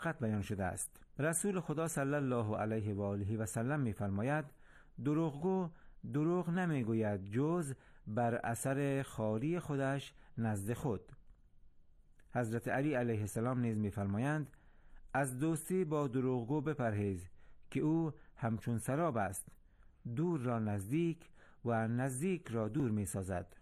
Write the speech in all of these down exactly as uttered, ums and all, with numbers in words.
مؤقت بیان شده است. رسول خدا صلی الله علیه و آله و سلم می‌فرماید دروغگو دروغ نمیگوید جز بر اثر خاری خودش نزد خود. حضرت علی علیه السلام نیز می‌فرمایند از دوستی با دروغگو بپرهیز که او همچون سراب است، دور را نزدیک و نزدیک را دور می‌سازد.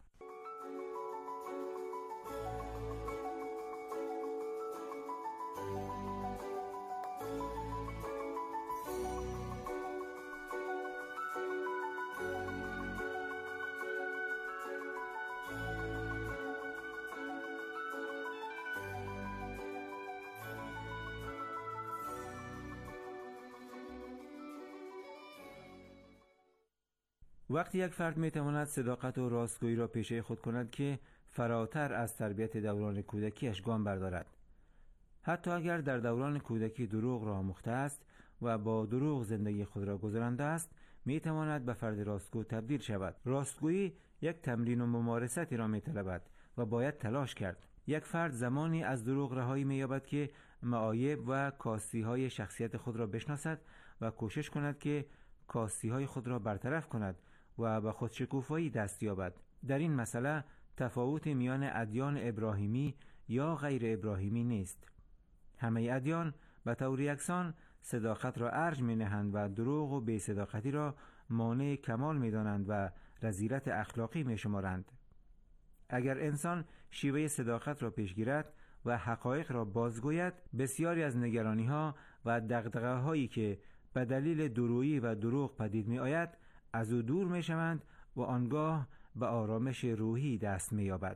وقتی یک فرد میتواند صداقت و راستگویی را پیشه خود کند که فراتر از تربیت دوران کودکیش گام بردارد. حتی اگر در دوران کودکی دروغ را آموخته است و با دروغ زندگی خود را گذرانده است، میتواند به فرد راستگو تبدیل شود. راستگویی یک تمرین و ممارستی را میطلبد و باید تلاش کرد. یک فرد زمانی از دروغ رهایی می‌یابد که معایب و کاستی‌های شخصیت خود را بشناسد و کوشش کند که کاستی‌های خود را برطرف کند و به خودشکوفایی دست یابد. در این مسئله تفاوت میان ادیان ابراهیمی یا غیر ابراهیمی نیست. همه ادیان به طور یکسان صداقت را ارج می‌نهند و دروغ و بی‌صداقتی را مانع کمال می‌دانند و رذیلت اخلاقی می‌شمارند. اگر انسان شیوه صداقت را پیش گیرد و حقایق را بازگوید، بسیاری از نگرانی‌ها و دغدغه‌هایی که به دلیل دورویی و دروغ پدید می‌آید از او دور می‌شوند و آنگاه به آرامش روحی دست می‌یابد.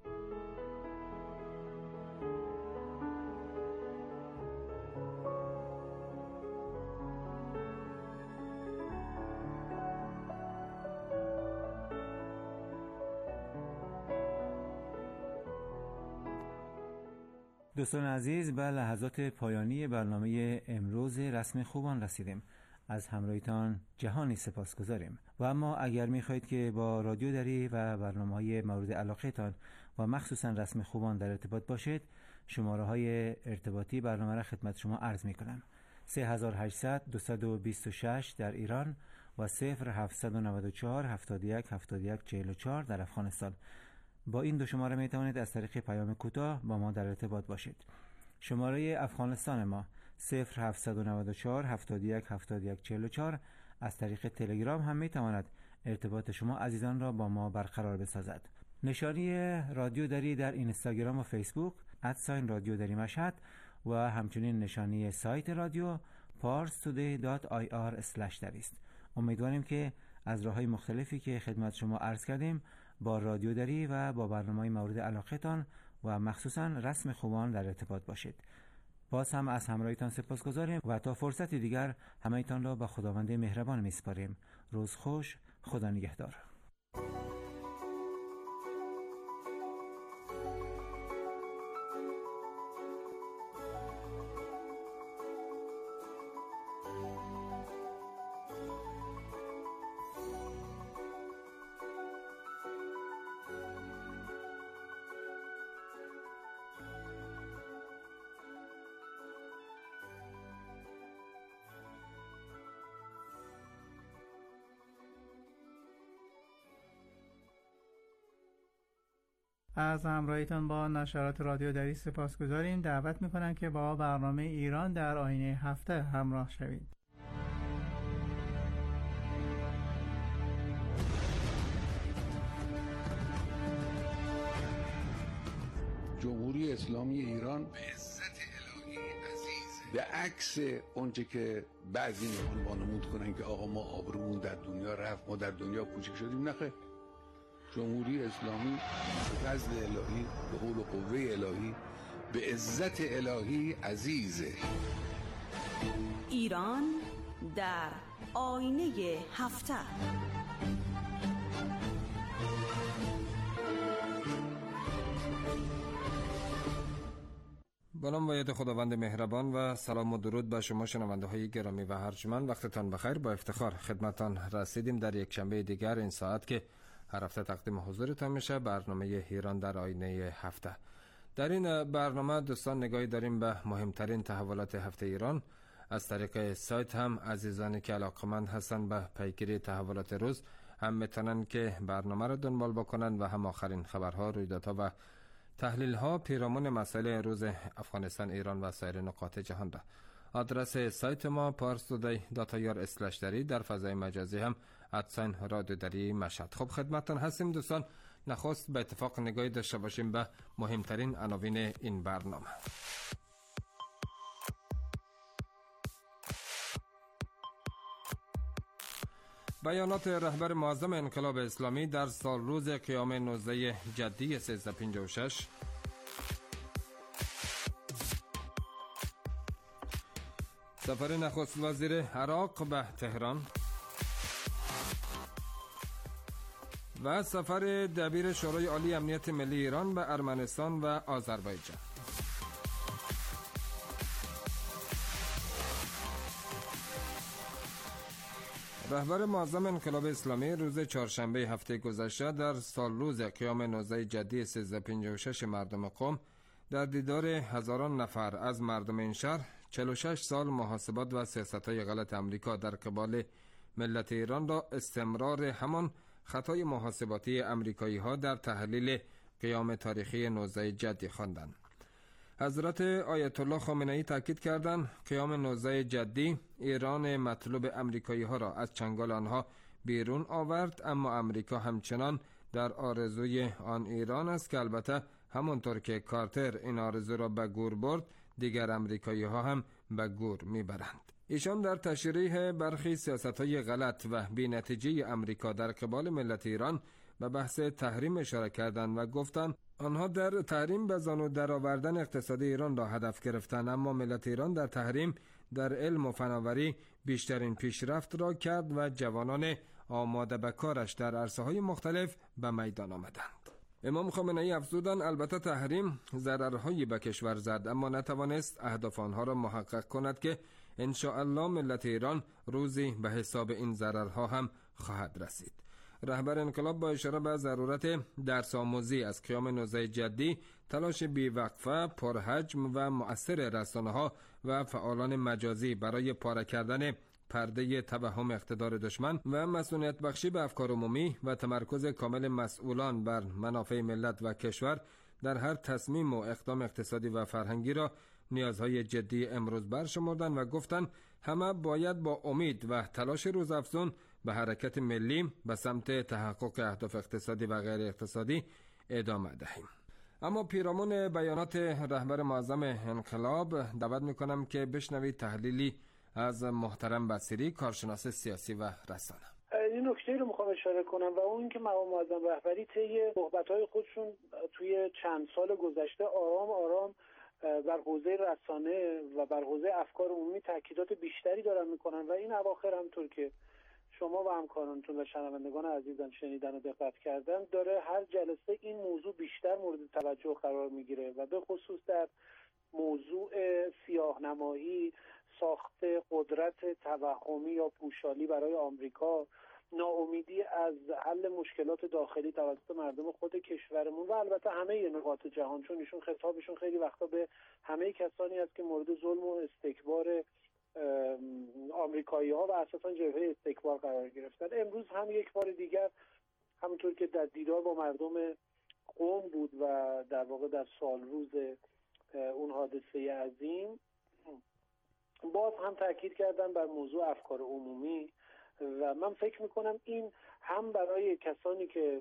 دوستان عزیز، به لحظات پایانی برنامه امروز رسم خوبان رسیدیم. از همراهیتان جهانی سپاسگزاریم. و اما اگر می‌خواهید که با رادیو دری و برنامه‌های مورد علاقه‌تان و مخصوصاً رسم خوبان در ارتباط باشید، شماره‌های ارتباطی برنامه را خدمت شما عرض می‌کنم: سه هزار و هشتصد دویست و بیست و شش در ایران و صفر هفتصد و نود و چهار هفتاد و یک هفتاد و یک چهل و چهار در افغانستان. با این دو شماره می توانید از طریق پیام کوتاه با ما در ارتباط باشید. شماره افغانستان ما صفر هفتصد و نود و چهار هفتاد و یک هفتاد و یک چهل و چهار. از طریق تلگرام هم می تواند ارتباط شما عزیزان را با ما برقرار بسازد. نشانی رادیو دری در اینستاگرام و فیسبوک ادساین رادیو دری مشهد و همچنین نشانی سایت رادیو پارس تودی دات آی آر اسلش دری است. امیدواریم که از راه‌های مختلفی که خدمت شما عرض کردیم با رادیو دری و با برنامه‌های مورد علاقه‌تان و مخصوصاً رسم خوبان در ارتباط باشید. باز هم از همراهیتان سپاسگزاریم و تا فرصتی دیگر همه‌تان را به خداوند مهربان می‌سپاریم. روز خوش، خدا نگهدار. از همراهیتان با نشرات رادیو دری سپاسگزاریم. دعوت میکنم که با برنامه ایران در آینه هفته همراه شوید. جمهوری اسلامی ایران به عزت الهی عزیزه، به عکس اونچه که بعضی میخوان وانمود کنن که آقا ما آبرومون در دنیا رفت، ما در دنیا کوچک شدیم. نخیر، جمهوری اسلامی به فضل الهی، به حول و قوه الهی، به عزت الهی عزیزه. ایران در آینه هفته. با نام و یاد خداوند مهربان و سلام و درود به شما شنونده های گرامی و ارجمند. وقتتان بخیر. با افتخار خدمتتان رسیدیم در یک شنبه دیگر این ساعت که هر هفته تقدیم حضورتان میشه برنامه ایران در آینه هفته. در این برنامه دوستان نگاهی داریم به مهمترین تحولات هفته ایران. از طریق سایت هم عزیزانی که علاقمند هستند به پیگیری تحولات روز هم میتونن که برنامه را دنبال بکنن و هم آخرین خبرها، رویدادها و تحلیل‌ها پیرامون مسائل روز افغانستان، ایران و سایر نقاط جهان را. آدرس سایت ما پارس تودی دات آی آر اسلش دری، در فضای مجازی هم ادساین رادیو دری مشهد. خب خدمتتان هستیم دوستان. نخست به اتفاق نگاهی داشته باشیم به مهمترین عناوین این برنامه. بیانات رهبر معظم انقلاب اسلامی در سال روز قیام نوزده جدی سیزده پنجاه و شش. سفر نخست وزیر عراق به تهران و سفر دبیر شورای عالی امنیت ملی ایران به ارمنستان و آذربایجان. رهبر معظم انقلاب اسلامی روز چهارشنبه هفته گذشته در سال روز قیام نوزده جدی سیزده پنجاه و شش مردم قم در دیدار هزاران نفر از مردم این شهر چهل و شش سال محاسبات و سیاست‌های غلط امریکا در قبال ملت ایران را استمرار همان خطای محاسباتی امریکایی ها در تحلیل قیام تاریخی نوزده جدی خواندند. حضرت آیت الله خامنه ای تاکید کردند قیام نوزده جدی ایران مطلوب امریکایی ها را از چنگال آنها بیرون آورد، اما امریکا همچنان در آرزوی آن ایران است که البته همونطور که کارتر این آرزو را به گور برد، دیگر امریکایی ها هم به گور میبرند. ایشان در تشریح برخی سیاست‌های غلط و بی‌نتیجه امریکا در قبال ملت ایران به بحث تحریم اشاره کردند و گفتند آنها در تحریم به زانو درآوردن اقتصادی ایران را هدف گرفتند، اما ملت ایران در تحریم در علم و فناوری بیشترین پیشرفت را کرد و جوانان آماده به کارش در عرصه‌های مختلف به میدان آمدند. امام خامنه ای افزودند البته تحریم ضررهایی به کشور زد، اما نتوانست اهداف آنها را محقق کند که ان شاء الله ملت ایران روزی به حساب این ضررها هم خواهد رسید. رهبر انقلاب با اشاره به ضرورت درس آموزی از قیام نوزده جدی، تلاش بی‌وقفه، پرحجم و مؤثر رسانه‌ها و فعالان مجازی برای پاره کردن پرده توهم اقتدار دشمن و مسئولیت بخشی به افکار عمومی و تمرکز کامل مسئولان بر منافع ملت و کشور در هر تصمیم و اقدام اقتصادی و فرهنگی را نیازهای جدی امروز برشمردند و گفتند همه باید با امید و تلاش روزافزون به حرکت ملی به سمت تحقق اهداف اقتصادی و غیر اقتصادی ادامه دهیم. اما پیرامون بیانات رهبر معظم انقلاب دعوت میکنم که بشنوید تحلیلی از محترم بصیری، کارشناس سیاسی و رسانه. این نکته رو میخوام اشاره کنم و اون اینکه مقام معظم رهبری طی صحبت‌های خودشون توی چند سال گذشته آرام آرام بر حوزه رسانه و بر حوزه افکار عمومی تاکیدات بیشتری دارن میکنن و این اواخر همطور که شما و همکارانتون و شنوندگان عزیزم شنیدن و دقت کردن داره هر جلسه این موضوع بیشتر مورد توجه قرار میگیره و به خصوص در موضوع سیاه‌نمایی، ساخت قدرت توهمی یا پوشالی برای آمریکا، ناامیدی از حل مشکلات داخلی توسط مردم خود کشورمون و البته همه نقاط جهان، چون ایشون خطابشون خیلی وقتا به همه کسانی است که مورد ظلم و استکبار آمریکایی ها و اساسا جبهه استکبار قرار گرفتن. امروز هم یک بار دیگر همونطور که در دیدار با مردم قم بود و در واقع در سال روز اون حادثه عظیم، باز هم تاکید کردن بر موضوع افکار عمومی و من فکر میکنم این هم برای کسانی که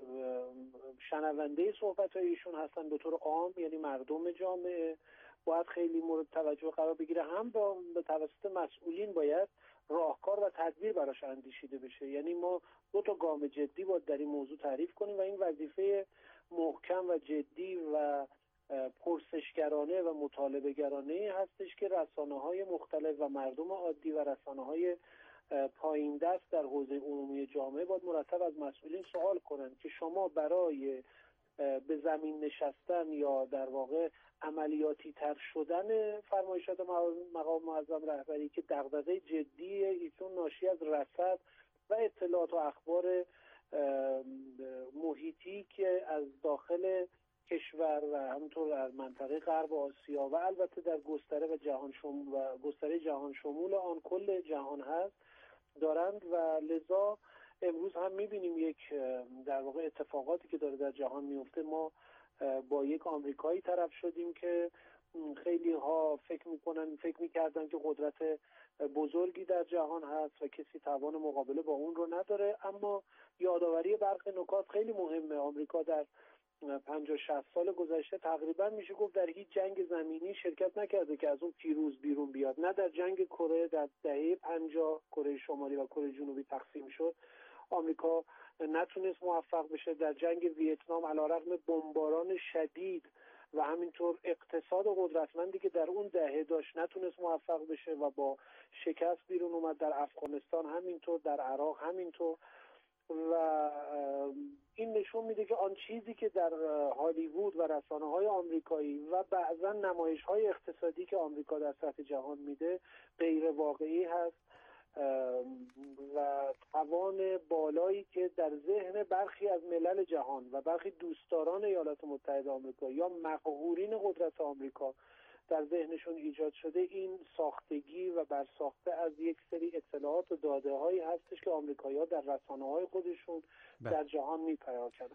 شنونده صحبت‌های ایشون هستن به طور عام، یعنی مردم جامعه، باید خیلی مورد توجه قرار بگیره، هم با به توسط مسئولین باید راهکار و تدبیر براش اندیشیده بشه. یعنی ما دو تا گام جدی باید در این موضوع تعریف کنیم و این وظیفه محکم و جدی و پرسشگرانه و مطالبه‌گرانه هستش که رسانه‌های مختلف و مردم عادی و رسانه‌های پایین دست در حوزه عمومی جامعه باید مرتب از مسئولین سوال کنند که شما برای به زمین نشستن یا در واقع عملیاتی تر شدن فرمایشات مقام معظم رهبری که دغدغه جدی ایشون ناشی از رصد و اطلاعات و اخبار محیطی که از داخل کشور و همینطور در منطقه غرب آسیا و البته در گستره و جهان شمول و گستره جهان شمول آن کل جهان هست دارند و لذا امروز هم می‌بینیم یک در واقع اتفاقاتی که داره در جهان میفته. ما با یک آمریکایی طرف شدیم که خیلی ها فکر میکنن فکر میکردن که قدرت بزرگی در جهان هست و کسی توان مقابله با اون رو نداره، اما یادآوری برخی نکات خیلی مهمه. آمریکا در پنجاه شصت سال گذشته تقریبا میشه گفت در هیچ جنگ زمینی شرکت نکرده که از اون پیروز بیرون بیاد. نه در جنگ کره در دهه پنجاه کره شمالی و کره جنوبی تقسیم شد، آمریکا نتونست موفق بشه. در جنگ ویتنام علیرغم بمباران شدید و همینطور اقتصاد قدرتمندی که در اون دهه داشت نتونست موفق بشه و با شکست بیرون اومد. در افغانستان همینطور، در عراق همینطور. و این نشون میده که آن چیزی که در هالیوود و رسانه‌های آمریکایی و بعضا نمایش‌های اقتصادی که آمریکا در سطح جهان میده غیر واقعی هست و توان بالایی که در ذهن برخی از ملل جهان و برخی دوستداران ایالات متحده آمریکا یا مقهورین قدرت آمریکا در ذهنشون ایجاد شده، این ساختگی و برساخته از یک سری اطلاعات و داده هایی هستش که آمریکایی‌ها در رسانه‌های خودشون در جهان میپراکنند.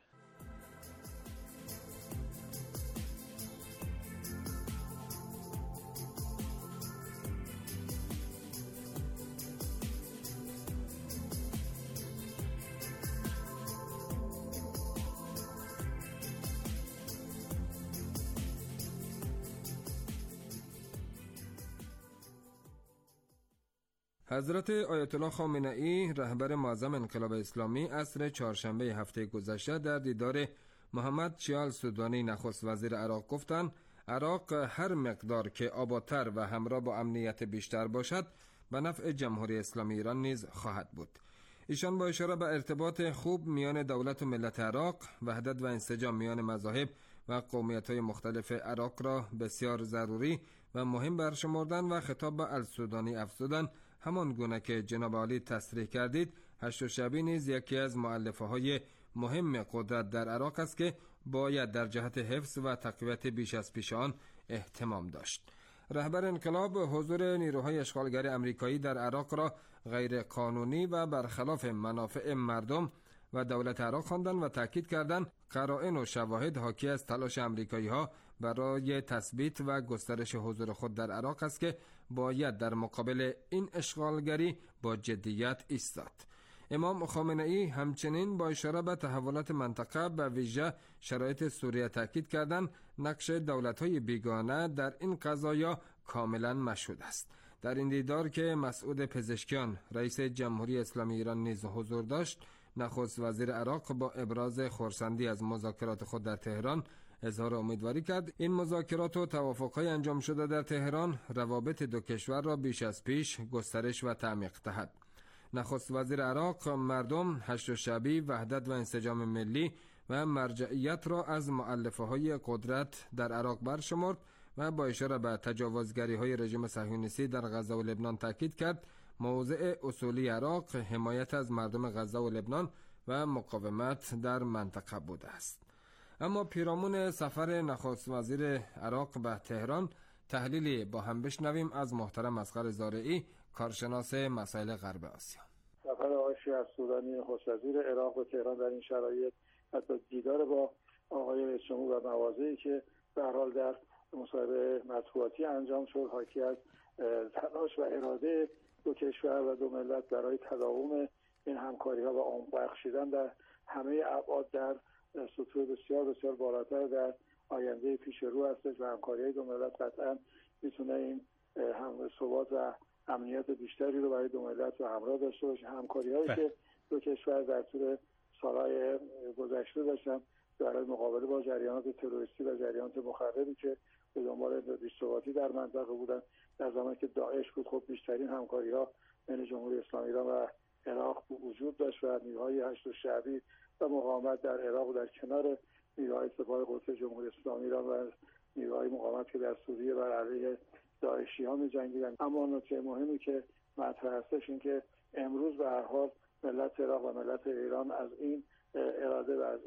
حضرت آیت الله خامنه‌ای رهبر معظم انقلاب اسلامی عصر چهارشنبه هفته گذشته در دیدار محمد شیال سودانی نخست وزیر عراق گفتند عراق هر مقدار که آبادتر و همراه با امنیت بیشتر باشد به نفع جمهوری اسلامی ایران نیز خواهد بود. ایشان با اشاره به ارتباط خوب میان دولت و ملت عراق، وحدت و انسجام میان مذاهب و قومیت‌های مختلف عراق را بسیار ضروری و مهم برشمردن و خطاب به السودانی افزودند همان گونه که جناب عالی تصریح کردید، هشت شبی نیز یکی از مؤلفه‌های مهم قدرت در عراق است که باید در جهت حفظ و تقویت بیش از پیش آن اهتمام داشت. رهبر انقلاب حضور نیروهای اشغالگر امریکایی در عراق را غیر قانونی و برخلاف منافع مردم و دولت عراق خواندند و تاکید کردند قرائن و شواهد حاکی از تلاش امریکایی‌ها برای تثبیت و گسترش حضور خود در عراق است که باید در مقابل این اشغالگری با جدیت ایستاد. امام خامنه‌ای همچنین با اشاره به تحولات منطقه به ویژه شرایط سوریه تاکید کردند نقش دولت‌های بیگانه در این قضایا کاملا مشهود است. در این دیدار که مسعود پزشکیان رئیس جمهوری اسلامی ایران نیز حضور داشت، نخست وزیر عراق با ابراز خرسندی از مذاکرات خود در تهران اظهار امیدواری کرد این مذاکرات و توافق‌های انجام شده در تهران روابط دو کشور را بیش از پیش گسترش و تعمیق دهد. نخست وزیر عراق مردم هشت شبی، وحدت و انسجام ملی و مرجعیت را از مؤلفه‌های قدرت در عراق برشمرد و با اشاره به تجاوزگری‌های رژیم صهیونیستی در غزه و لبنان تاکید کرد موضع اصولی عراق حمایت از مردم غزه و لبنان و مقاومت در منطقه بوده است. اما پیرامون سفر نخست وزیر عراق به تهران تحلیلی با هم بشنویم از محترم اصغر زارعی، کارشناس مسائل غرب آسیا. سفر آقای شیال سودانی نخست وزیر عراق به تهران در این شرایط حتی دیدار با آقای رئیس جمهور و مواضعی که به هر حال در مصاحبه مطبوعاتی انجام شد حاکی از تلاش و اراده دو کشور و دو ملت برای تداوم این همکاری‌ها و عمق بخشیدن در همه ابعاد در سطوح بسیار بسیار بالاتر در آینده پیش رو هستش و همکاری‌های دو ملت قطعا میتونه این هم ثبات و امنیت بیشتری رو برای دو ملت و همراه داشته باشه. همکاری‌هایی که دو کشور در طول سالهای گذشته داشتن برای مقابله با جریانات تروریستی و جریانات مخربی که به دنبال بی‌ثباتی در منطقه بودن در زمانی که داعش بود، خب بیشترین همکاری‌ها بین جمهوری اسلامی ایران و عراق وجود داشت و نیروهای هشت شعبی و مقاومت در عراق و در کنار نیروهای سپاه قدس جمهوری اسلامی ایران و نیروهای مقاومت که در سوریه بر علیه داعشی‌ها می‌جنگیدند. اما نکته مهمی که مطرح هستش این که امروز به هر حال ملت عراق و ملت ایران از این اراده و از این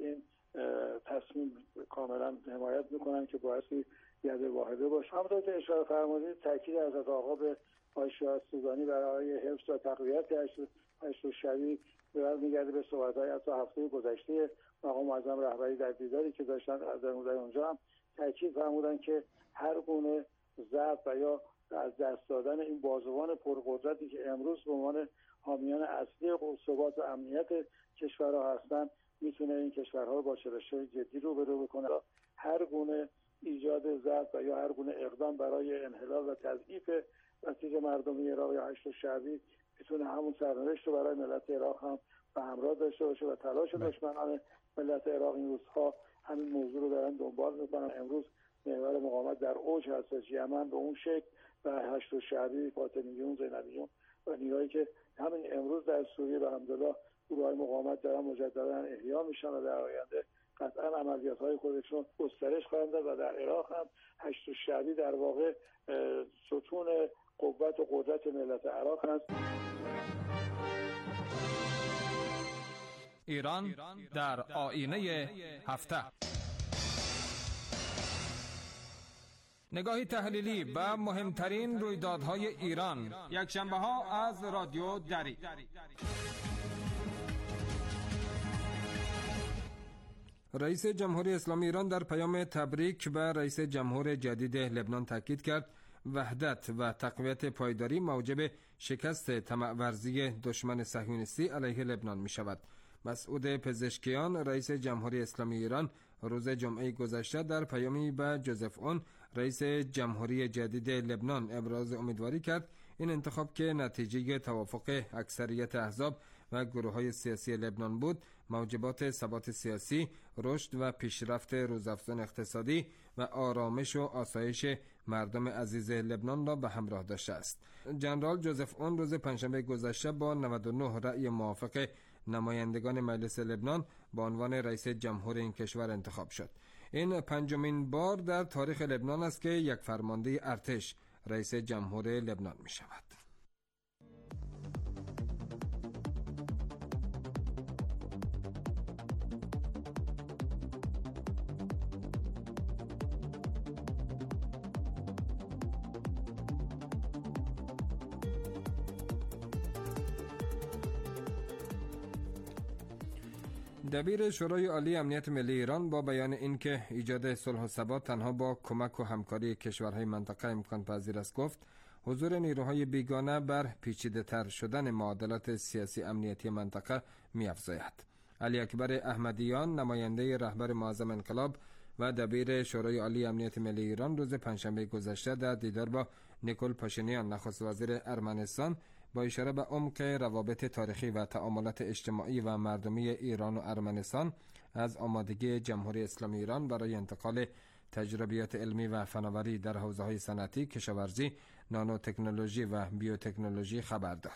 تصمیم کاملا حمایت میکنن که باعثی ید واحده باشه. همونطور که اشاره فرمودید تاکید از آقا به آقای شاه سودانی برای حفظ و تقویت حشد الشعبی برمیگرده به صحبت‌های از هفته گذشته مقام معظم رهبری در دیداری که داشتن در اونجا هم تاکید فرمودن که هر گونه ضعف و یا از دست دادن این بازوان پرقدرتی که امروز به عنوان حامیان اصلی ثبات و امنیت کشورها هستن میتونه این کشورها رو با چالش‌های جدی روبرو بکنه. هر گونه ایجاد ضعف و یا هر گونه اقدام برای انحلال و تضعیف نتیج مردمی عراق یا حشد الشعبی میتونه همون سرنوشت رو برای ملت عراق هم به همراه داشته باشه و تلاش دشمنان ملت عراق این روزها همین موضوع رو دارن دنبال میکنن. امروز محور مقاومت در اوج هستش، یمن به اون شکل و حشد الشعبی، فاطمیون، زینبیون و نیروهایی که همین امروز در سوریه به الحمدلله گروه‌های مقاومت دارن مجددا احیا میشن و در آینده قطعا عملیات‌های خودشون گسترش خواهند داد و در عراق هم حشد الشعبی در واقع ستون قوت و قدرت ملت عراق هست. ایران در آینه هفته. نگاهی تحلیلی به مهمترین رویدادهای ایران، یک شنبه ها از رادیو دری. رئیس جمهوری اسلامی ایران در پیام تبریک به رئیس جمهور جدید لبنان تاکید کرد وحدت و تقویت پایداری موجب شکست طمع ورزی دشمن صهیونیستی علیه لبنان می شود. مسعود پزشکیان رئیس جمهوری اسلامی ایران روز جمعه گذشته در پیامی به جوزف اون رئیس جمهوری جدید لبنان ابراز امیدواری کرد این انتخاب که نتیجه توافق اکثریت احزاب و گروه‌های سیاسی لبنان بود موجبات ثبات سیاسی، رشد و پیشرفت روزافزون اقتصادی و آرامش و آسایش مردم عزیز لبنان را به همراه داشته است. جنرال جوزف اون روز پنجشنبه گذشته با نود و نه رأی موافق نمایندگان مجلس لبنان به عنوان رئیس جمهور این کشور انتخاب شد. این پنجمین بار در تاریخ لبنان است که یک فرمانده ارتش رئیس جمهور لبنان می شود. دبیر شورای عالی امنیت ملی ایران با بیان اینکه ایجاد صلح و ثبات تنها با کمک و همکاری کشورهای منطقه امکان پذیر است گفت حضور نیروهای بیگانه بر پیچیده تر شدن معادلات سیاسی امنیتی منطقه می افزاید. علی اکبر احمدیان نماینده رهبر معظم انقلاب و دبیر شورای عالی امنیت ملی ایران روز پنجشنبه گذشته در دیدار با نیکول پاشینیان نخست وزیر ارمنستان با اشاره به عمق روابط تاریخی و تعاملات اجتماعی و مردمی ایران و ارمنستان از آمادگی جمهوری اسلامی ایران برای انتقال تجربیات علمی و فناوری در حوزه‌های صنعتی، کشاورزی، نانو تکنولوژی و بیوتکنولوژی خبر داد.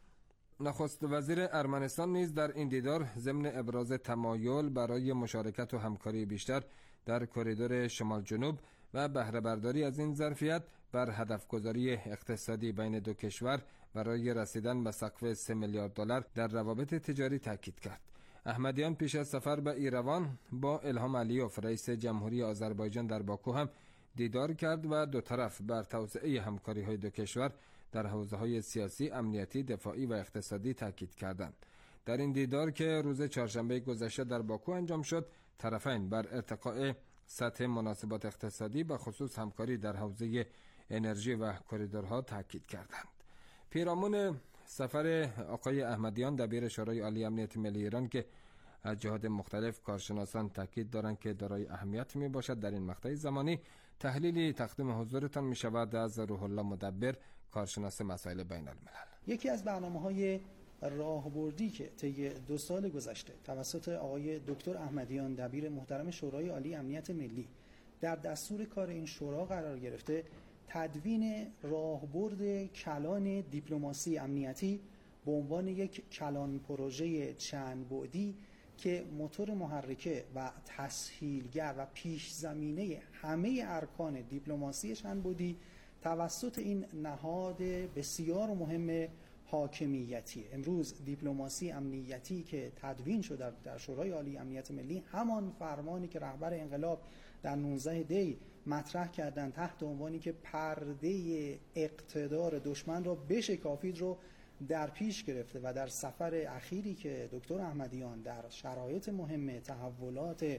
نخست وزیر ارمنستان نیز در این دیدار ضمن ابراز تمایل برای مشارکت و همکاری بیشتر در کریدور شمال جنوب و بهره برداری از این ظرفیت بر هدفگذاری اقتصادی بین دو کشور برای رسیدن به سقف سه میلیارد دلار در روابط تجاری تاکید کرد. احمدیان پیش از سفر به ایروان با الهام علیوف رئیس جمهوری آذربایجان در باکو هم دیدار کرد و دو طرف بر توسعه همکاری‌های دو کشور در حوزه‌های سیاسی، امنیتی، دفاعی و اقتصادی تاکید کردند. در این دیدار که روز چهارشنبه گذشته در باکو انجام شد، طرفین بر ارتقاء سطح مناسبات اقتصادی به خصوص همکاری در حوزه انرژی و کریدورها تاکید کردند. پیرامون سفر آقای احمدیان دبیر شورای عالی امنیت ملی ایران که از جهات مختلف کارشناسان تاکید دارند که دارای اهمیت می باشد در این مقطع زمانی، تحلیلی تقدیم حضورتان می شود از روح الله مدبر کارشناس مسائل بین الملل. یکی از برنامه‌های راهبردی که طی دو سال گذشته توسط آقای دکتر احمدیان دبیر محترم شورای عالی امنیت ملی در دستور کار این شورا قرار گرفته، تدوین راهبرد کلان دیپلماسی امنیتی به عنوان یک کلان پروژه چند بعدی که موتور محرکه و تسهیلگر و پیش زمینه همه ارکان دیپلماسی چند بعدی توسط این نهاد بسیار مهم حاکمیتی. امروز دیپلماسی امنیتی که تدوین شد در, در شورای عالی امنیت ملی، همان فرمانی که رهبر انقلاب در نوزده دی مطرح کردن تحت عنوانی که پرده اقتدار دشمن را بشکافید رو در پیش گرفته و در سفر اخیری که دکتر احمدیان در شرایط مهم تحولات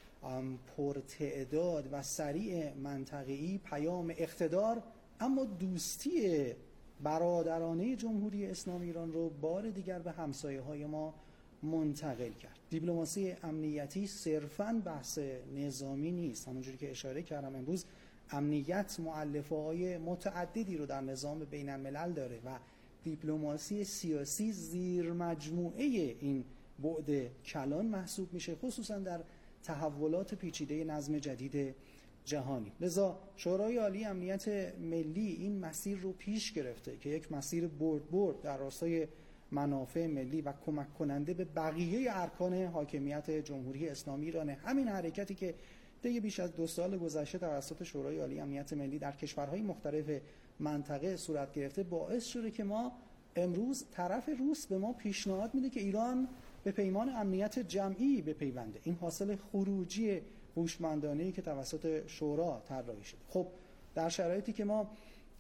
پرتعداد و سریع منطقه‌ای پیام اقتدار اما دوستی برادرانه جمهوری اسلامی ایران رو بار دیگر به همسایه‌های ما منتقل کرد. دیپلماسی امنیتی صرفاً بحث نظامی نیست. همونجوری که اشاره کردم امروز امنیت مؤلفه‌های متعددی رو در نظام بین الملل داره و دیپلماسی سیاسی زیر مجموعه این بعد کلان محسوب میشه، خصوصاً در تحولات پیچیده نظم جدید جهانی. لذا شورای عالی امنیت ملی این مسیر رو پیش گرفته که یک مسیر برد برد در راستای منافع ملی و کمک کننده به بقیه ارکان حاکمیت جمهوری اسلامی ایران. همین حرکتی که طی بیش از دو سال گذشته توسط شورای عالی امنیت ملی در کشورهای مختلف منطقه صورت گرفته باعث شده که ما امروز طرف روس به ما پیشنهاد میده که ایران به پیمان امنیت جمعی بپیونده. این حاصل خروجی هوشمندانه‌ای که توسط شورا طراحی شده. خب در شرایطی که ما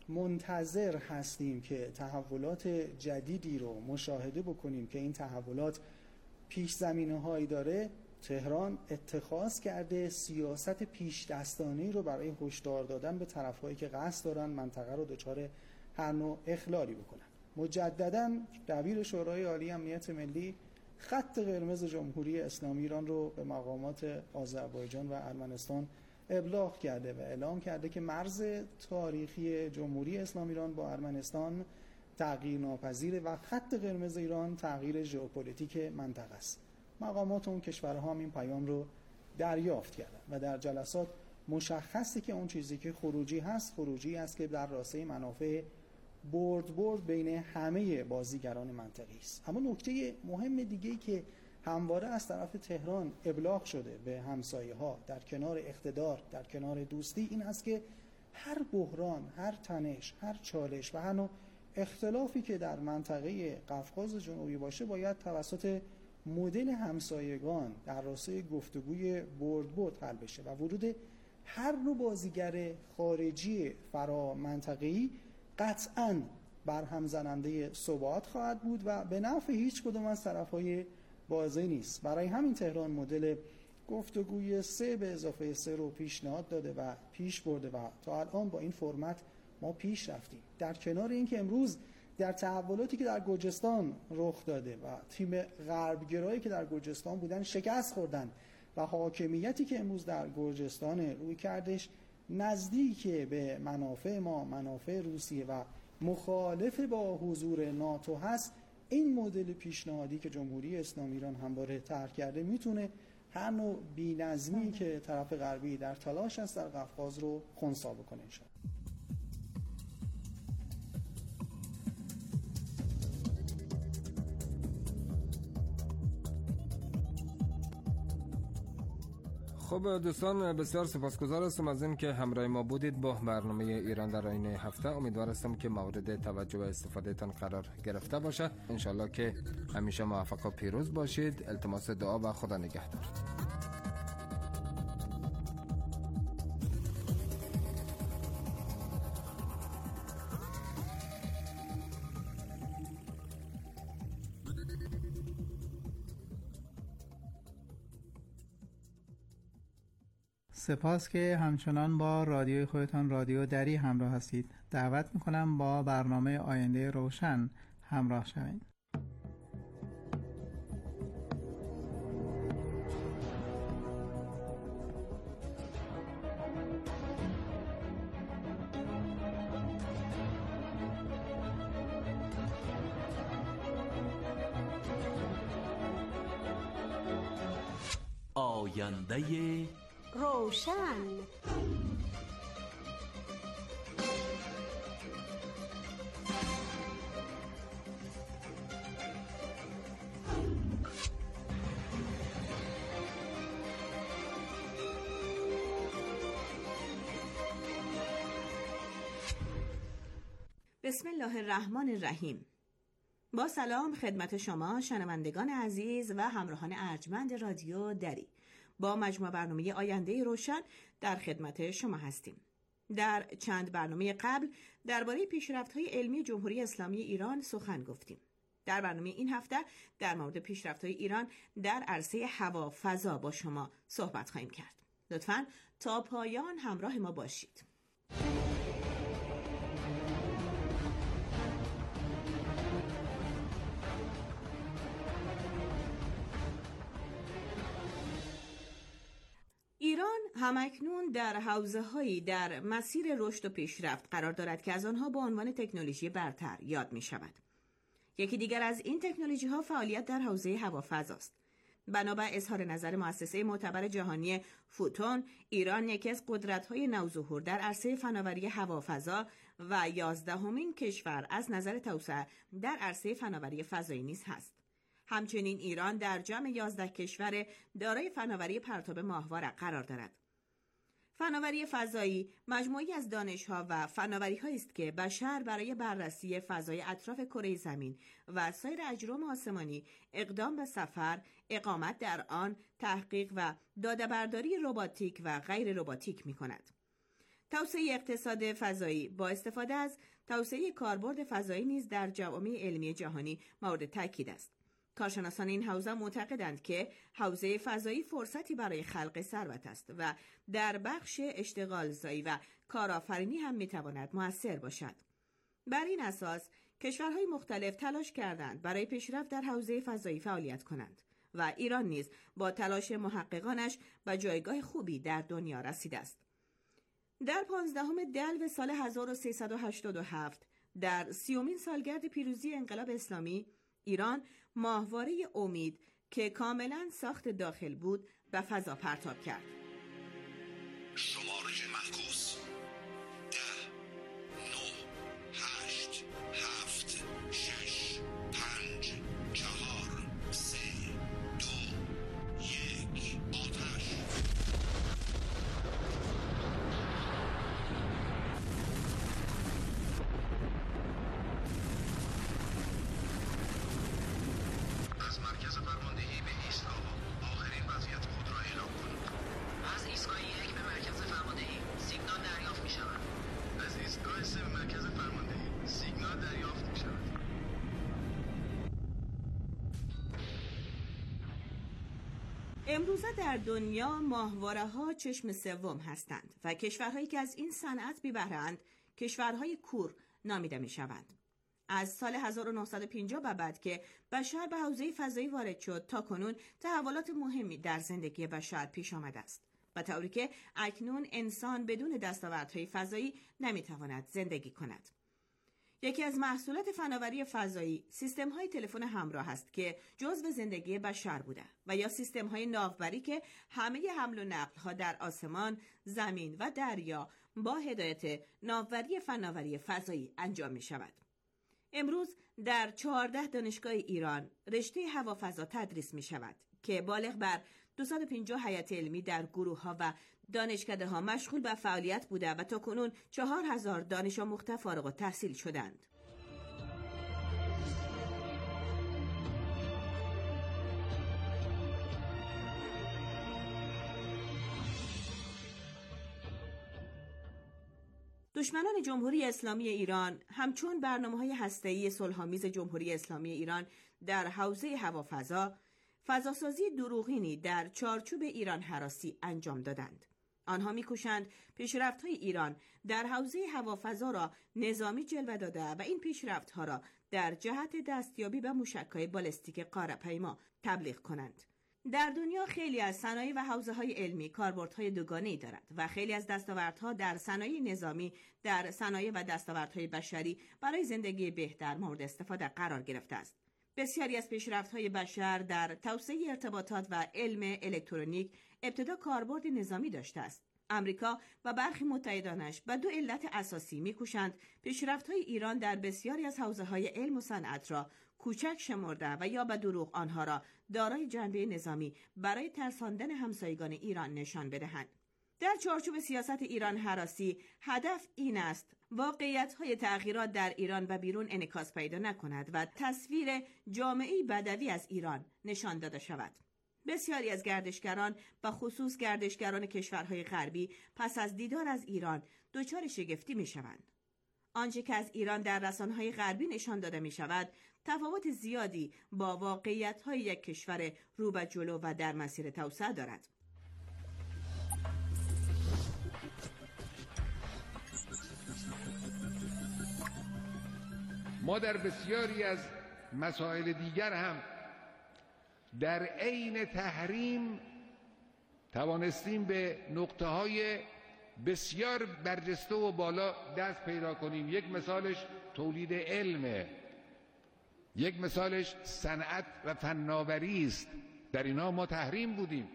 منتظر هستیم که تحولات جدیدی رو مشاهده بکنیم که این تحولات پیش زمینه‌هایی داره، تهران اتخاذ کرده سیاست پیش دستانه‌ای رو برای هشدار دادن به طرف‌هایی که قصد دارن منطقه رو دچار هر نوع اخلالی بکنن. مجدداً دبیر شورای عالی امنیت ملی خط قرمز جمهوری اسلامی ایران رو به مقامات آذربایجان و ارمنستان ابلاغ کرده و اعلام کرده که مرز تاریخی جمهوری اسلامی ایران با ارمنستان تغییر ناپذیره و خط قرمز ایران تغییر ژئوپلیتیک منطقه است. مقامات اون کشورها هم این پیام رو دریافت کردن و در جلسات مشخصه که اون چیزی که خروجی هست خروجی است که در راسته منافع برد برد بین همه بازیگران منطقی است. اما نکته مهم دیگه‌ای که همواره از طرف تهران ابلاغ شده به همسایه‌ها در کنار اقتدار، در کنار دوستی، این است که هر بحران، هر تنش، هر چالش و هر نوع اختلافی که در منطقه قفقاز جنوبی باشه باید توسط مدل همسایگان در راسته گفتگوی برد برد حل بشه و ورود هر نوع بازیگر خارجی فرا منطقه‌ای قطعاً برهم زننده ثبات خواهد بود و به نفع هیچ کدوم از طرف‌های بازی نیست. برای همین تهران مدل گفتگوی سه به اضافه سه رو پیشنهاد داده و پیش برده و تا الان با این فرمت ما پیش رفتیم. در کنار اینکه امروز در تحولاتی که در گرجستان رخ داده و تیم غربگرایی که در گرجستان بودن شکست خوردن و حاکمیتی که امروز در گرجستان روی کردش نزدیک به منافع ما، منافع روسیه و مخالف با حضور ناتو هست، این مدل پیشنهادی که جمهوری اسلامی ایران همواره طرح کرده میتونه هر نوع بی‌نظمی که طرف غربی در تلاش است در قفقاز رو خنثی بکنه انشاءالله. خب دوستان، بسیار سپاسگزار هستم از این که همراه ما بودید با برنامه ایران در آینه هفته. امیدوار هستم که مورد توجه و استفاده تان قرار گرفته باشه. انشالله که همیشه موفق و پیروز باشید. التماس دعا و خدا نگهدار. سپاس که همچنان با رادیوی خودتان رادیو دری همراه هستید. دعوت میکنم با برنامه آینده روشن همراه شوید. آینده روشن. بسم الله الرحمن الرحیم. با سلام خدمت شما شنوندگان عزیز و همراهان ارجمند رادیو دری. با مجموع برنامه آینده روشن در خدمت شما هستیم. در چند برنامه قبل درباره پیشرفت‌های علمی جمهوری اسلامی ایران سخن گفتیم. در برنامه این هفته در مورد پیشرفت‌های ایران در عرصه هوا فضا با شما صحبت خواهیم کرد. لطفاً تا پایان همراه ما باشید. ایران همکنون در حوزه‌هایی در مسیر رشد و پیشرفت قرار دارد که از آنها با عنوان تکنولوژی برتر یاد می شود. یکی دیگر از این تکنولوژی ها فعالیت در حوزه هوافضا است. بنابر اظهار نظر مؤسسه معتبر جهانی فوتون، ایران یکی از قدرت‌های نوظهور در عرصه فناوری هوافضا و یازدهمین کشور از نظر توسعه در عرصه فناوری فضایی نیز هست. همچنین ایران در جمع یازده کشور دارای فناوری پرتاب ماهواره قرار دارد. فناوری فضایی مجموعی از دانش‌ها و فناوری‌هایی است که بشر برای بررسی فضای اطراف کره زمین و سایر اجرام آسمانی اقدام به سفر، اقامت در آن، تحقیق و داده‌برداری رباتیک و غیر رباتیک می‌کند. توسعه اقتصاد فضایی با استفاده از توسعه کاربرد فضایی نیز در جوامع علمی جهانی مورد تاکید است. کارشناسان این حوزه معتقدند که حوزه فضایی فرصتی برای خلق ثروت است و در بخش اشتغال زایی و کارآفرینی هم میتواند مؤثر باشد. بر این اساس کشورهای مختلف تلاش کردند برای پیشرفت در حوزه فضایی فعالیت کنند و ایران نیز با تلاش محققانش به جایگاه خوبی در دنیا رسیده است. در پانزدهم دلو سال هزار و سیصد و هشتاد و هفت در سیومین سالگرد پیروزی انقلاب اسلامی، ایران ماهواره امید که کاملا ساخت داخل بود به فضا پرتاب کرد. شمارش معکوس ده نه هشت هفت شش پنج چهار سه دو یک آتش. از مرکز فرماندهی به ایستگاه آخرین وضعیت خود را اعلام کنید. از ایستگاه یک به مرکز فرماندهی سیگنال دریافت می شود. از ایستگاه سه به مرکز فرماندهی سیگنال دریافت می شود. امروزه در دنیا ماهواره ها چشم سوم هستند و کشورهایی که از این صنعت بی بهره‌اند کشورهای کور نامیده می شوند. از سال هزار و نهصد و پنجاه به بعد که بشر به حوزه فضایی وارد شد تا کنون تحولات مهمی در زندگی بشر پیش آمده است، به طوری که اکنون انسان بدون دستاوردهای فضایی نمیتواند زندگی کند. یکی از محصولات فناوری فضایی سیستم‌های تلفن همراه است که جزو زندگی بشر بوده و یا سیستم‌های ناوبری که همه حمل و نقل‌ها در آسمان، زمین و دریا با هدایت ناوبری فناوری فضایی انجام می‌شود. امروز در چهارده دانشگاه ایران رشته هوافضا تدریس می شود که بالغ بر دویست و پنجاه هیئت علمی در گروه ها و دانشکده ها مشغول به فعالیت بوده و تا کنون چهار هزار دانش آموخته فارغ التحصیل شدند. دشمنان جمهوری اسلامی ایران همچون برنامه‌های هسته‌ای صلح‌آمیز جمهوری اسلامی ایران در حوزه هوافضا، فضاسازی دروغینی در چارچوب ایران هراسی انجام دادند. آنها می‌کوشند پیشرفت‌های ایران در حوزه هوافضا را نظامی جلوه داده و این پیشرفت‌ها را در جهت دستیابی به موشک‌های بالستیک قاره‌پیما تبلیغ کنند. در دنیا خیلی از صنایع و حوزه‌های علمی کاربردهای دوگانه‌ای دارد و خیلی از دستاوردها در صنایع نظامی در صنایع و دستاوردهای بشری برای زندگی بهتر مورد استفاده قرار گرفته است. بسیاری از پیشرفت‌های بشر در توسعه ارتباطات و علم الکترونیک ابتدا کاربرد نظامی داشته است. امریکا و برخی متحدانش به دو علت اساسی می‌کوشند پیشرفت‌های ایران در بسیاری از حوزه‌های علم و صنعت را کوچک شمرده و یا به دروغ آنها را دارای جنبه نظامی برای ترساندن همسایگان ایران نشان بدهند. در چارچوب سیاست ایران هراسی هدف این است واقعیت‌های تغییرات در ایران و بیرون انعکاس پیدا نکند و تصویر جامعه‌ای بدوی از ایران نشان داده شود. بسیاری از گردشگران و خصوص گردشگران کشورهای غربی پس از دیدار از ایران دچار شگفتی می‌شوند. آنچه که از ایران در رسانه‌های غربی نشان داده می‌شود تفاوت زیادی با واقعیت‌های یک کشور رو به جلو و در مسیر توسعه دارد. ما در بسیاری از مسائل دیگر هم در عین تحریم توانستیم به نقطه‌های بسیار برجسته و بالا دست پیدا کنیم. یک مثالش تولید علمه، یک مثالش صنعت و فناوری است. در اینا ما تحریم بودیم،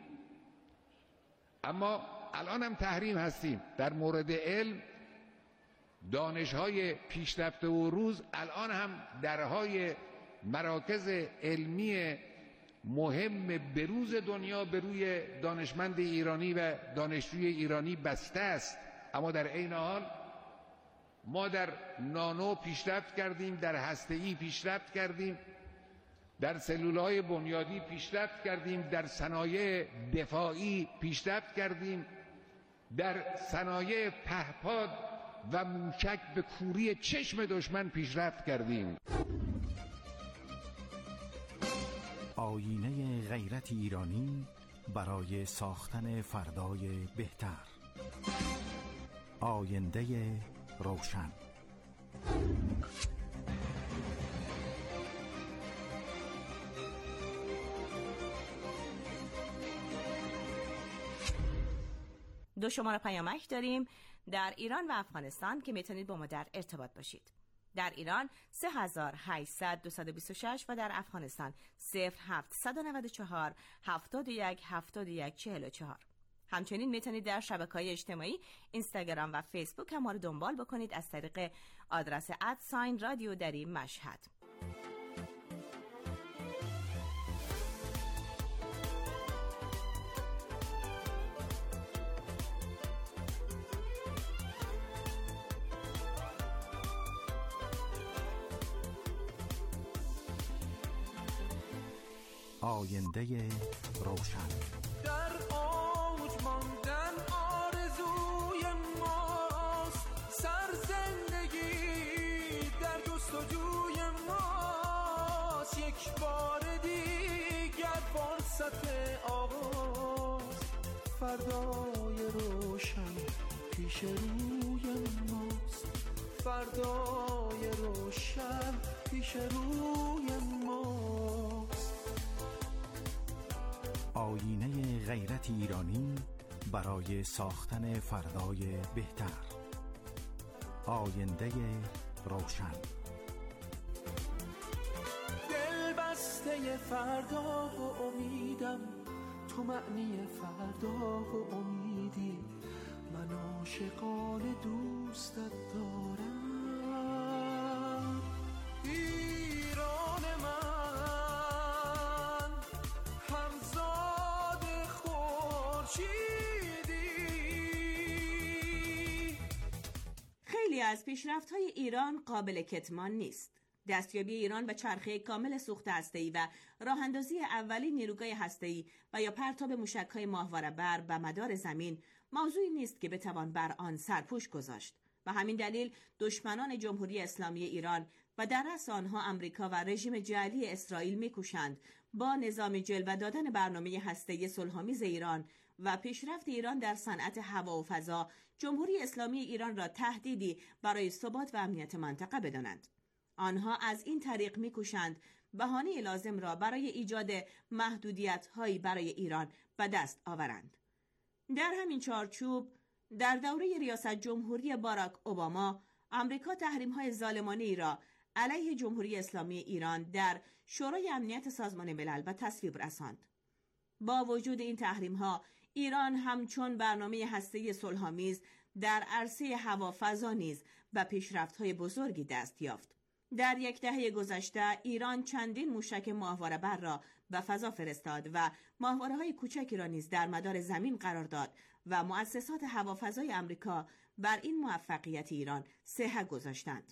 اما الان هم تحریم هستیم. در مورد علم دانش‌های پیشرفته و روز الان هم درهای مراکز علمی مهم بروز دنیا به روی دانشمند ایرانی و دانشجوی ایرانی بسته است. اما در عین حال ما در نانو پیشرفت کردیم، در هسته‌ای پیشرفت کردیم، در سلولهای بنیادی پیشرفت کردیم، در صنایع دفاعی پیشرفت کردیم، در صنایع پهپاد و موشک به کوری چشم دشمن پیشرفت کردیم. آینه غیرت ایرانی برای ساختن فردای بهتر. آینده روشن. دو شماره پیامک داریم در ایران و افغانستان که میتونید با ما در ارتباط باشید. در ایران سه هزار و هشتصد دویست و بیست و شش و در افغانستان صفر هفتصد و نود و چهار هفتاد و یک هفتاد و یک چهل و چهار. همچنین میتونید در شبکه‌های اجتماعی اینستاگرام و فیسبوک ما رو دنبال بکنید از طریق آدرس ادساین رادیو دری مشهد. آینده روشن. در اوج ماندن آرزوی ماست، سر زندگی در جستجوی ماست. یک بار دیگر فرصت آغاز، فردای روشن پیش روی ماست. فردای روشن پیش روی ماست. آینه غیرت ایرانی برای ساختن فردای بهتر. آینده روشن. دل بسته فردا و امیدم، تو معنی فردا و امیدی. من عاشقانه دوستت دارم. ایران من همزاد خورشیدی. خیلی از پیشرفت‌های ایران قابل کتمان نیست. دستیابی ایران به چرخه کامل سوخت هسته‌ای و راه‌اندازی اولین نیروگاه هسته‌ای و یا پرتاب موشک‌های ماهواره بر به مدار زمین موضوعی نیست که بتوان بر آن سرپوش گذاشت. و همین دلیل دشمنان جمهوری اسلامی ایران و در رأس آنها امریکا و رژیم جعلی اسرائیل می‌کوشند با نظام جلوه دادن برنامه هسته‌ای صلح‌آمیز ایران و پیشرفت ایران در صنعت هوا و فضا جمهوری اسلامی ایران را تهدیدی برای ثبات و امنیت منطقه بدانند. آنها از این طریق می‌کوشند بهانه لازم را برای ایجاد محدودیت‌هایی برای ایران به دست آورند. در همین چارچوب در دوره ریاست جمهوری باراک اوباما آمریکا تحریم‌های ظالمانه ای را علیه جمهوری اسلامی ایران در شورای امنیت سازمان ملل به تصویب رساند. با وجود این تحریم‌ها ایران همچون برنامه هسته‌ای صلح‌آمیز در عرصه هوا فضا نیز به پیشرفت‌های بزرگی دست یافت. در یک دهه گذشته ایران چندین موشک ماهواره‌بر را به فضا فرستاد و ماهواره‌های کوچکی را نیز در مدار زمین قرار داد و مؤسسات هوافضای آمریکا بر این موفقیت ایران صحه گذاشتند.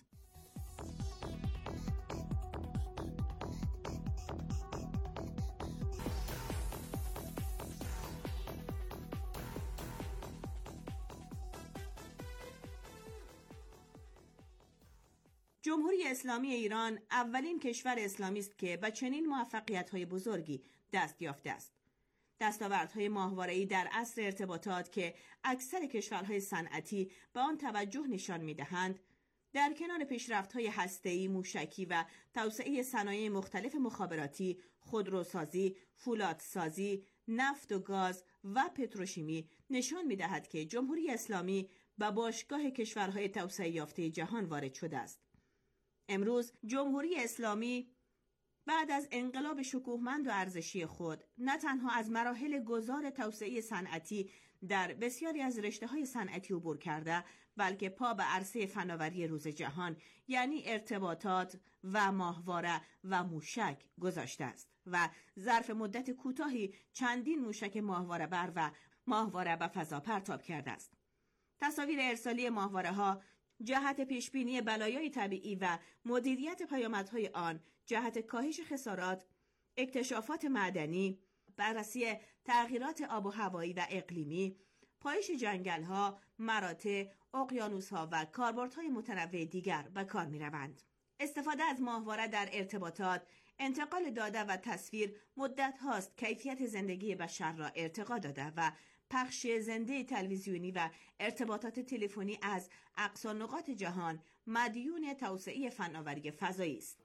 جمهوری اسلامی ایران اولین کشور اسلامی است که به چنین موفقیت‌های بزرگی دست یافته است. دستاوردهای ماهواره‌ای در عصر ارتباطات که اکثر کشورهای صنعتی به آن توجه نشان می‌دهند، در کنار پیشرفت‌های هسته‌ای، موشکی و توسعه صنایع مختلف مخابراتی، خودروسازی، فولادسازی، نفت و گاز و پتروشیمی نشان می‌دهد که جمهوری اسلامی به باشگاه کشورهای توسعه یافته جهان وارد شده است. امروز جمهوری اسلامی بعد از انقلاب شکوهمند و ارزشی خود نه تنها از مراحل گذار توسعه صنعتی در بسیاری از رشته‌های صنعتی عبور کرده، بلکه پا به عرصه فناوری روز جهان یعنی ارتباطات و ماهواره و موشک گذاشته است و ظرف مدت کوتاهی چندین موشک ماهواره بر و ماهواره به فضا پرتاب کرده است. تصاویر ارسالی ماهواره‌ها جهت پیشبینی بلایای طبیعی و مدیریت پیامدهای آن، جهت کاهش خسارات، اکتشافات معدنی، بررسی تغییرات آب و هوایی و اقلیمی، پایش جنگل‌ها، مراتع، اقیانوس‌ها و کاربردهای متنوع دیگر به کار می‌روند. استفاده از ماهواره در ارتباطات، انتقال داده و تصویر مدت هاست کیفیت زندگی بشر را ارتقا داده و پخش زنده تلویزیونی و ارتباطات تلفنی از اقصا نقاط جهان مدیون توسعه فناوری فضایی است.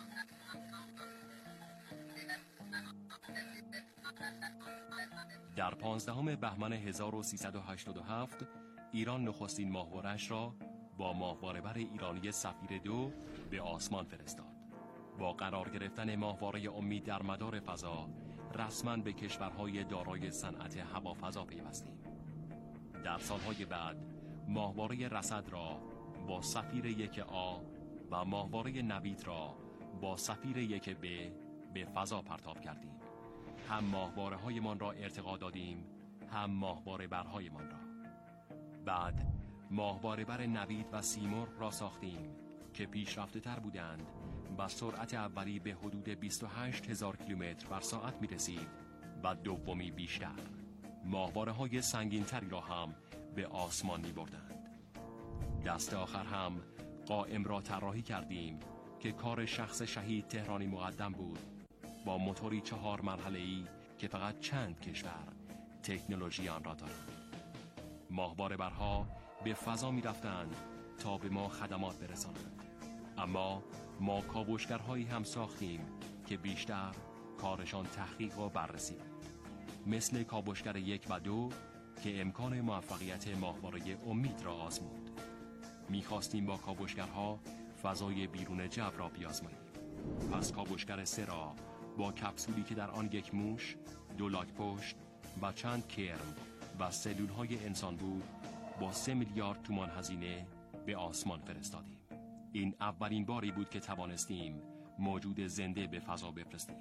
در پانزدهم بهمن هزار و سیصد و هشتاد و هفت ایران نخستین ماهواره‌اش را با ماهواره‌بر ایرانی سفیر دو به آسمان فرستاد. با قرار گرفتن ماهواره امید در مدار فضا، رسما به کشورهای دارای صنعت هوافضا پیوستیم. در سالهای بعد ماهواره رصد را با سفیر یک آ و ماهواره نوید را با سفیر یک ب به فضا پرتاب کردیم. هم ماهواره هایمان را ارتقا دادیم، هم ماهواره برهایمان را. بعد ماهواره بر نوید و سیمرغ را ساختیم که پیشرفته تر بودند، با سرعت اولی به حدود بیست و هشت هزار کیلومتر بر ساعت می رسید و دومی بیشتر. ماهواره های سنگین تری را هم به آسمان می بردند. دست آخر هم قائم را طراحی کردیم که کار شخص شهید تهرانی مقدم بود، با موتوری چهار مرحله‌ای که فقط چند کشور تکنولوژی آن را دارند. ماهواره برها به فضا می رفتند تا به ما خدمات برسانند، اما ما کاوشگرهایی هم ساختیم که بیشتر کارشان تحقیق و بررسی بود، مثل کاوشگر یک و دو که امکان موفقیت ماهواره امید را آزمود. می‌خواستیم با کاوشگرها فضای بیرون جو را بیازماییم. پس کاوشگر سه را با کپسولی که در آن یک موش، دو لاک پشت و چند کرم و سلول‌های انسان بود، با سه میلیارد تومان هزینه به آسمان فرستادیم. این اولین باری بود که توانستیم موجود زنده به فضا بفرستیم.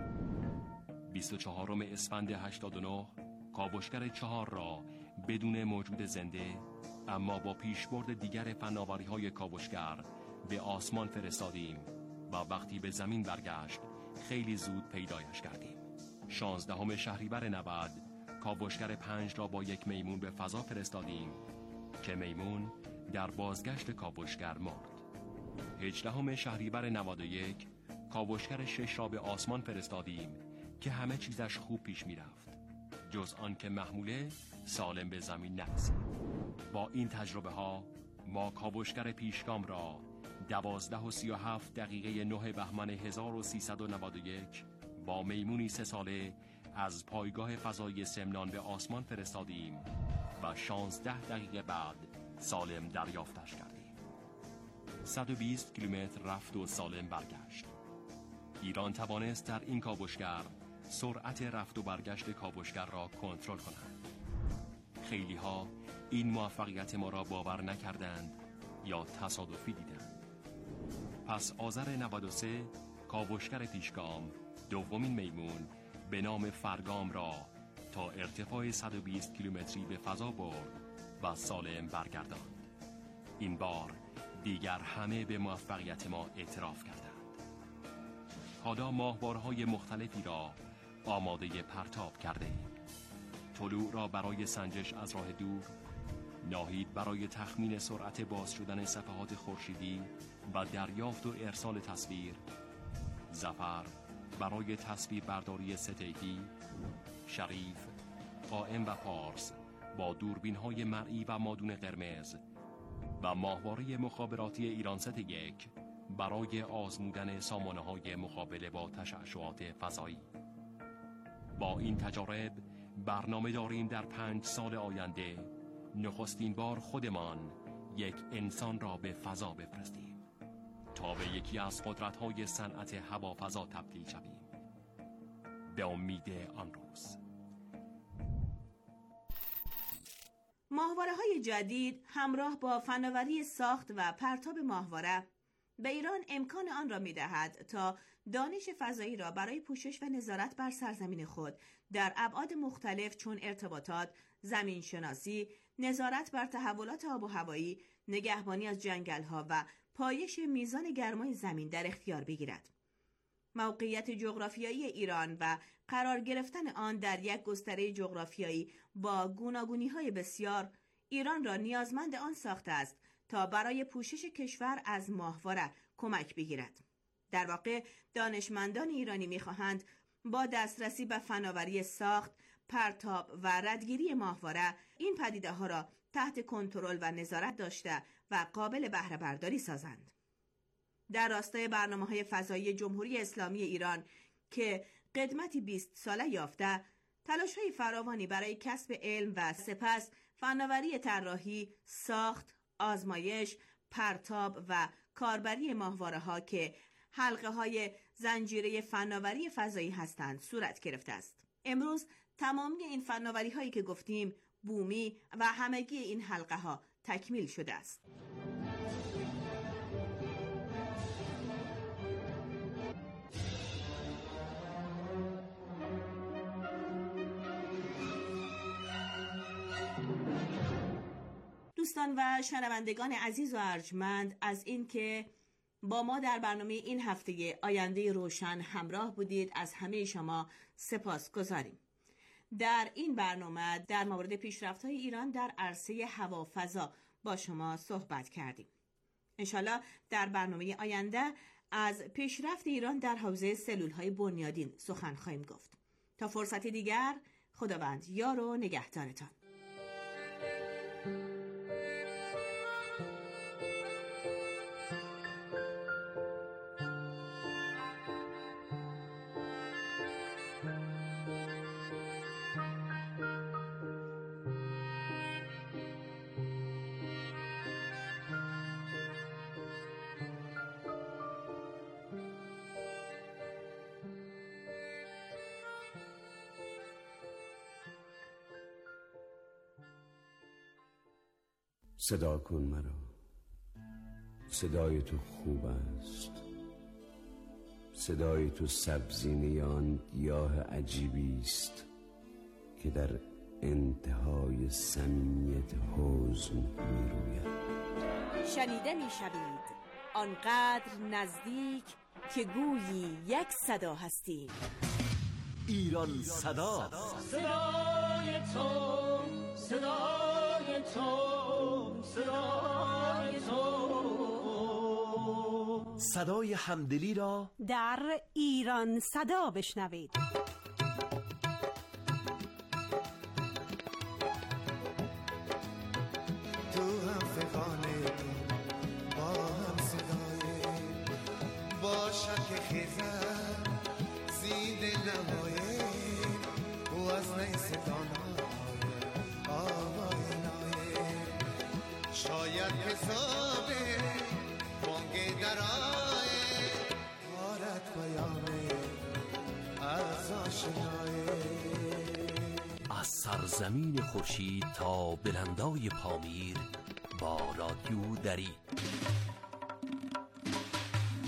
بیست و چهارم اسفند هشتاد و نه کاوشگر چهار را بدون موجود زنده اما با پیشبرد دیگر فناوری‌های کاوشگر به آسمان فرستادیم و وقتی به زمین برگشت خیلی زود پیدایش کردیم. شانزدهم شهریور نود کاوشگر پنج را با یک میمون به فضا فرستادیم که میمون در بازگشت کاوشگر مرد. هجدهم شهریور نود و یک کاوشگر شش را به آسمان فرستادیم که همه چیزش خوب پیش می رفت، جز آن که محموله سالم به زمین نرسید. با این تجربه ها ما کاوشگر پیشگام را دوازده و سی و هفت دقیقه نه بهمن هزار و سیصد و نود و یک با میمونی سه ساله از پایگاه فضایی سمنان به آسمان فرستادیم و شانزده دقیقه بعد سالم دریافتش کردیم. صد و بیست کیلومتر رفت و سالم برگشت. ایران توانست در این کاوشگر سرعت رفت و برگشت کاوشگر را کنترل کنند. خیلی ها این موفقیت ما را باور نکردند یا تصادفی دیدند. پس آذر نود و سه کاوشگر پیشگام دومین میمون به نام فرگام را تا ارتفاع صد و بیست کیلومتری به فضا برد و سالم برگرداند. این بار دیگر همه به موفقیت ما اعتراف کردند. حالا ماهواره‌های مختلفی را آماده پرتاب کرده ایم. طلوع را برای سنجش از راه دور، ناهید برای تخمین سرعت باز شدن صفحات خورشیدی و دریافت و ارسال تصویر، ظفر برای تصویر برداری ستیپی، شریف، قائم و پارس با دوربین‌های مرئی و مادون قرمز و ماهواره مخابراتی ایرانست یک برای آزمودن سامانه‌های مقابله با تشعشعات فضایی. با این تجارب برنامه داریم در پنج سال آینده نخستین بار خودمان یک انسان را به فضا بفرستیم تا به یکی از قدرت‌های صنعت هوافضا تبدیل شویم. به امید آن روز. ماهواره‌های جدید همراه با فناوری ساخت و پرتاب ماهواره به ایران امکان آن را می‌دهد تا دانش فضایی را برای پوشش و نظارت بر سرزمین خود در ابعاد مختلف چون ارتباطات، زمینشناسی، نظارت بر تحولات آب و هوایی، نگهبانی از جنگل‌ها و پایش میزان گرمای زمین در اختیار بگیرد. موقعیت جغرافیایی ایران و قرار گرفتن آن در یک گستره جغرافیایی با گوناگونی‌های بسیار ایران را نیازمند آن ساخته است تا برای پوشش کشور از ماهواره کمک بگیرد. در واقع دانشمندان ایرانی می‌خواهند با دسترسی به فناوری ساخت، پرتاب و ردگیری ماهواره این پدیده‌ها را تحت کنترل و نظارت داشته و قابل بهره برداری سازند. در راستای برنامه‌های فضایی جمهوری اسلامی ایران که قدمتی بیست ساله یافته، تلاش‌های فراوانی برای کسب علم و سپس فناوری طراحی، ساخت، آزمایش، پرتاب و کاربری ماهواره‌ها که حلقه‌های زنجیره فناوری فضایی هستند صورت گرفته است. امروز تمامی این فناوری‌هایی که گفتیم بومی و همگی این حلقه‌ها تکمیل شده است. دوستان و شنوندگان عزیز و ارجمند، از اینکه با ما در برنامه این هفته آینده روشن همراه بودید از همه شما سپاس گذاریم. در این برنامه در مورد پیشرفت‌های ایران در عرصه هوافضا با شما صحبت کردیم. انشالله در برنامه آینده از پیشرفت ایران در حوزه سلول‌های بنیادین سخن خواهیم گفت. تا فرصت دیگر، خداوند یار و نگهدارتان. صدا کن مرا، صدای تو خوب است، صدای تو سبزینه آن گیاه عجیبی است که در انتهای صمیمیت حزن می روید. شنیده می شوید آنقدر نزدیک که گویی یک صدا هستیم. ایران صدا، صدای تو، صدای تو، صدای تو. صدای همدلی را در ایران صدا بشنوید. تو هم فقانه با هم صدای با شک خیزم زیده نمایه و از نیستانه آوای نایه شاید حسابه بانگ درائه غارت بیانه از آشنایه از سرزمین خورشید تا بلندای پامیر با رادیو دری.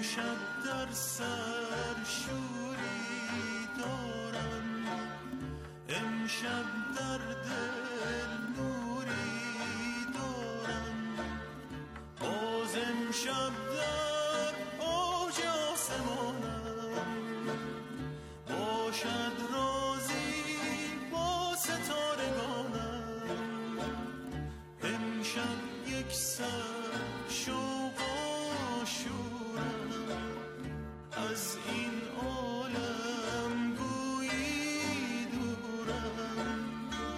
امشب در سر شوری دارم، امشب در دل نوری دارم، باز امشب در اوج آسمانم، باشد رازی با ستارگانم، امشب یک سر شوق و شورم، از این عالم گویی دورم.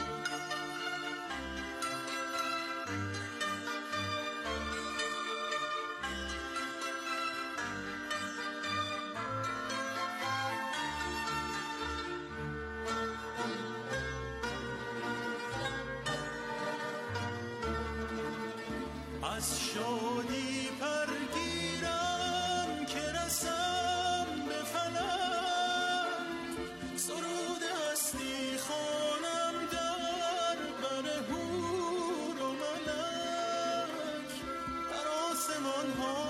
از شادی پرگیرم که رسم به فلک، سرود هستی خوانم در بر حور و ملک، در آسمان ها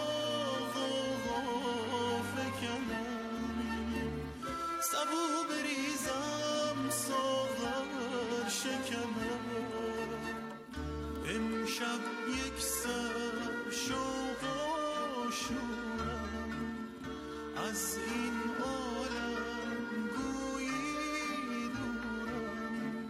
غوغا فکنم، سبو بریزم ساغر شکنم، امشب یک سر شوق و شورم، از این عالم گویی دورم.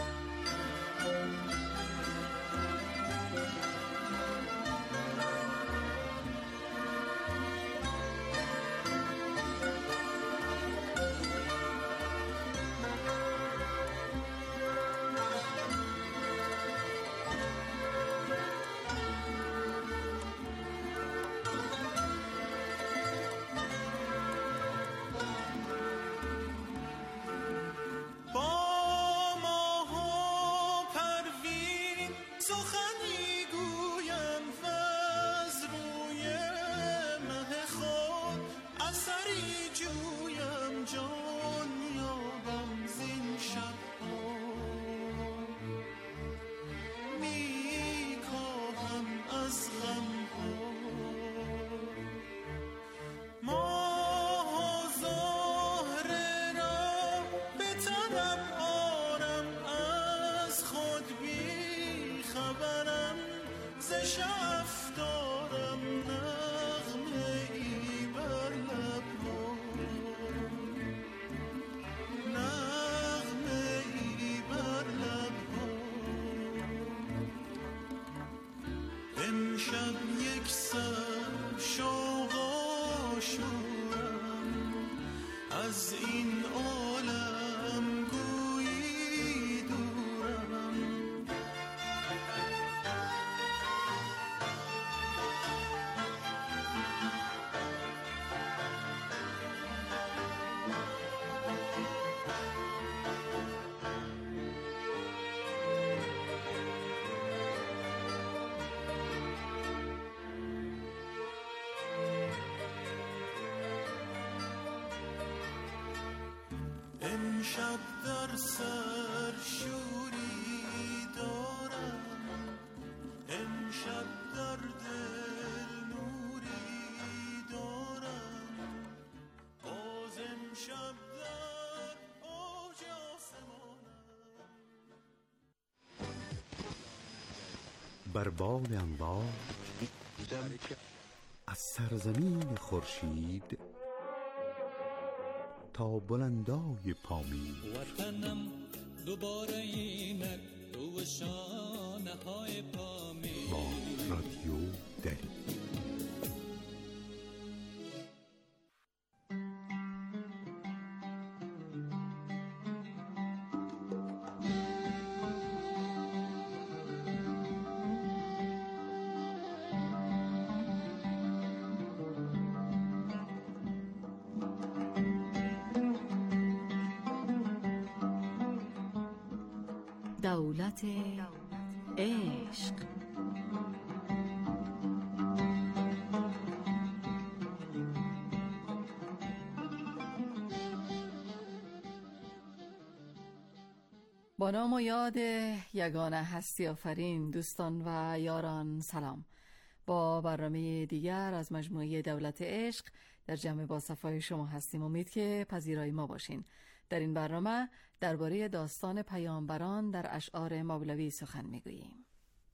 امشب یک سر شوق و شورم، از این عالم گویی دورم. امشب در سر شوری دارم، امشب در دل نوری دارم، باز امشب در اوج آسمانم. بر بال انوار از سرزمین خورشید تا بلندای پامین، وطنم دوباره اینک تو شانه های پامین. با رادیو دری. دولت عشق. با نام و یاد یگانه هستی آفرین، دوستان و یاران سلام. با برنامه دیگر از مجموعه دولت عشق در جمع با صفای شما هستیم. امید که پذیرای ما باشین. در این برنامه درباره داستان پیامبران در اشعار مولوی سخن میگوییم.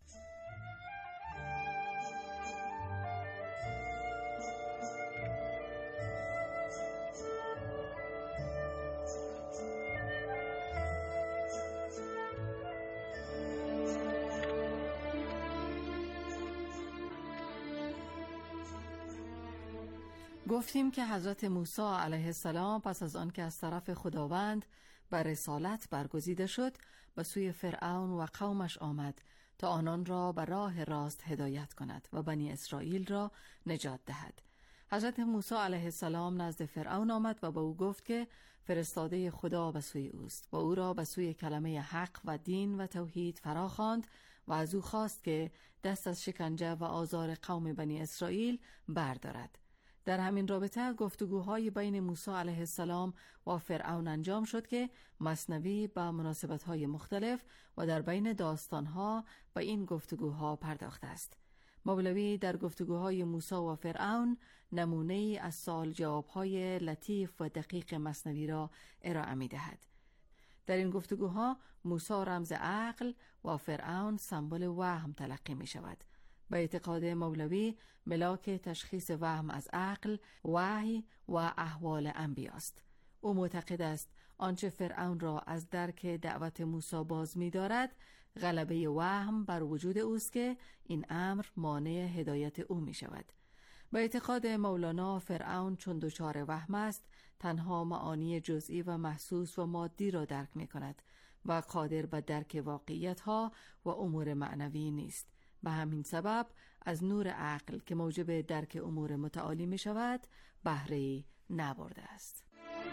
گفتیم که حضرت موسی علیه السلام پس از آن که از طرف خداوند بر رسالت برگزیده شد به سوی فرعون و قومش آمد تا آنان را به راه راست هدایت کند و بنی اسرائیل را نجات دهد. حضرت موسی علیه السلام نزد فرعون آمد و به او گفت که فرستاده خدا به سوی اوست و او را به سوی کلمه حق و دین و توحید فراخواند و از او خواست که دست از شکنجه و آزار قوم بنی اسرائیل بردارد. در همین رابطه گفتگوهای بین موسی علیه السلام و فرعون انجام شد که مثنوی با مناسبت‌های مختلف و در بین داستان‌ها و این گفتگوها پرداخته است. مولوی در گفتگوهای موسی و فرعون نمونه‌ای از سوال جواب‌های لطیف و دقیق مثنوی را ارائه می‌دهد. در این گفتگوها موسی رمز عقل و فرعون سمبل وهم تلقی می‌شود. به اعتقاد مولوی ملاک تشخیص وهم از عقل، وحی و احوال انبیاست. او معتقد است آنچه فرعون را از درک دعوت موسی باز می دارد غلبه وهم بر وجود اوست که این امر مانع هدایت او می شود. به اعتقاد مولانا فرعون چون دچار وهم است تنها معانی جزئی و محسوس و مادی را درک می کند و قادر به درک واقعیت ها و امور معنوی نیست. به همین سبب از نور عقل که موجب درک امور متعالی می شود بهره‌ای نبرده است.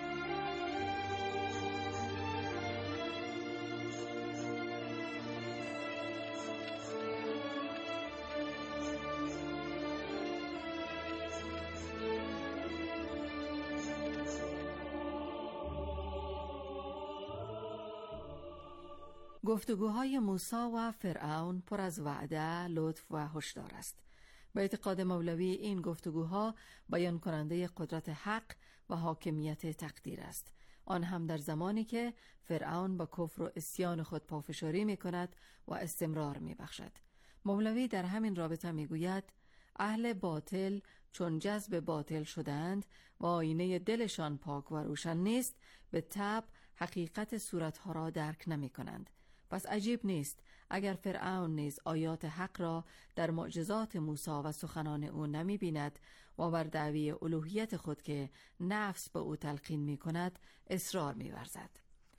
گفتگوهای موسی و فرعون پر از وعده، لطف و هشدار است. به اعتقاد مولوی این گفتگوها بیان کننده قدرت حق و حاکمیت تقدیر است. آن هم در زمانی که فرعون با کفر و عصیان خود پافشاری می کند و استمرار می بخشد. مولوی در همین رابطه می گوید اهل باطل چون جذب باطل شدند و آینه دلشان پاک و روشن نیست به طبع حقیقت صورتها را درک نمی کنند. پس عجیب نیست اگر فرعون نیز آیات حق را در معجزات موسی و سخنان او نمی بیند و بر دعوی الوهیت خود که نفس به او تلقین می کند اصرار می ورزد.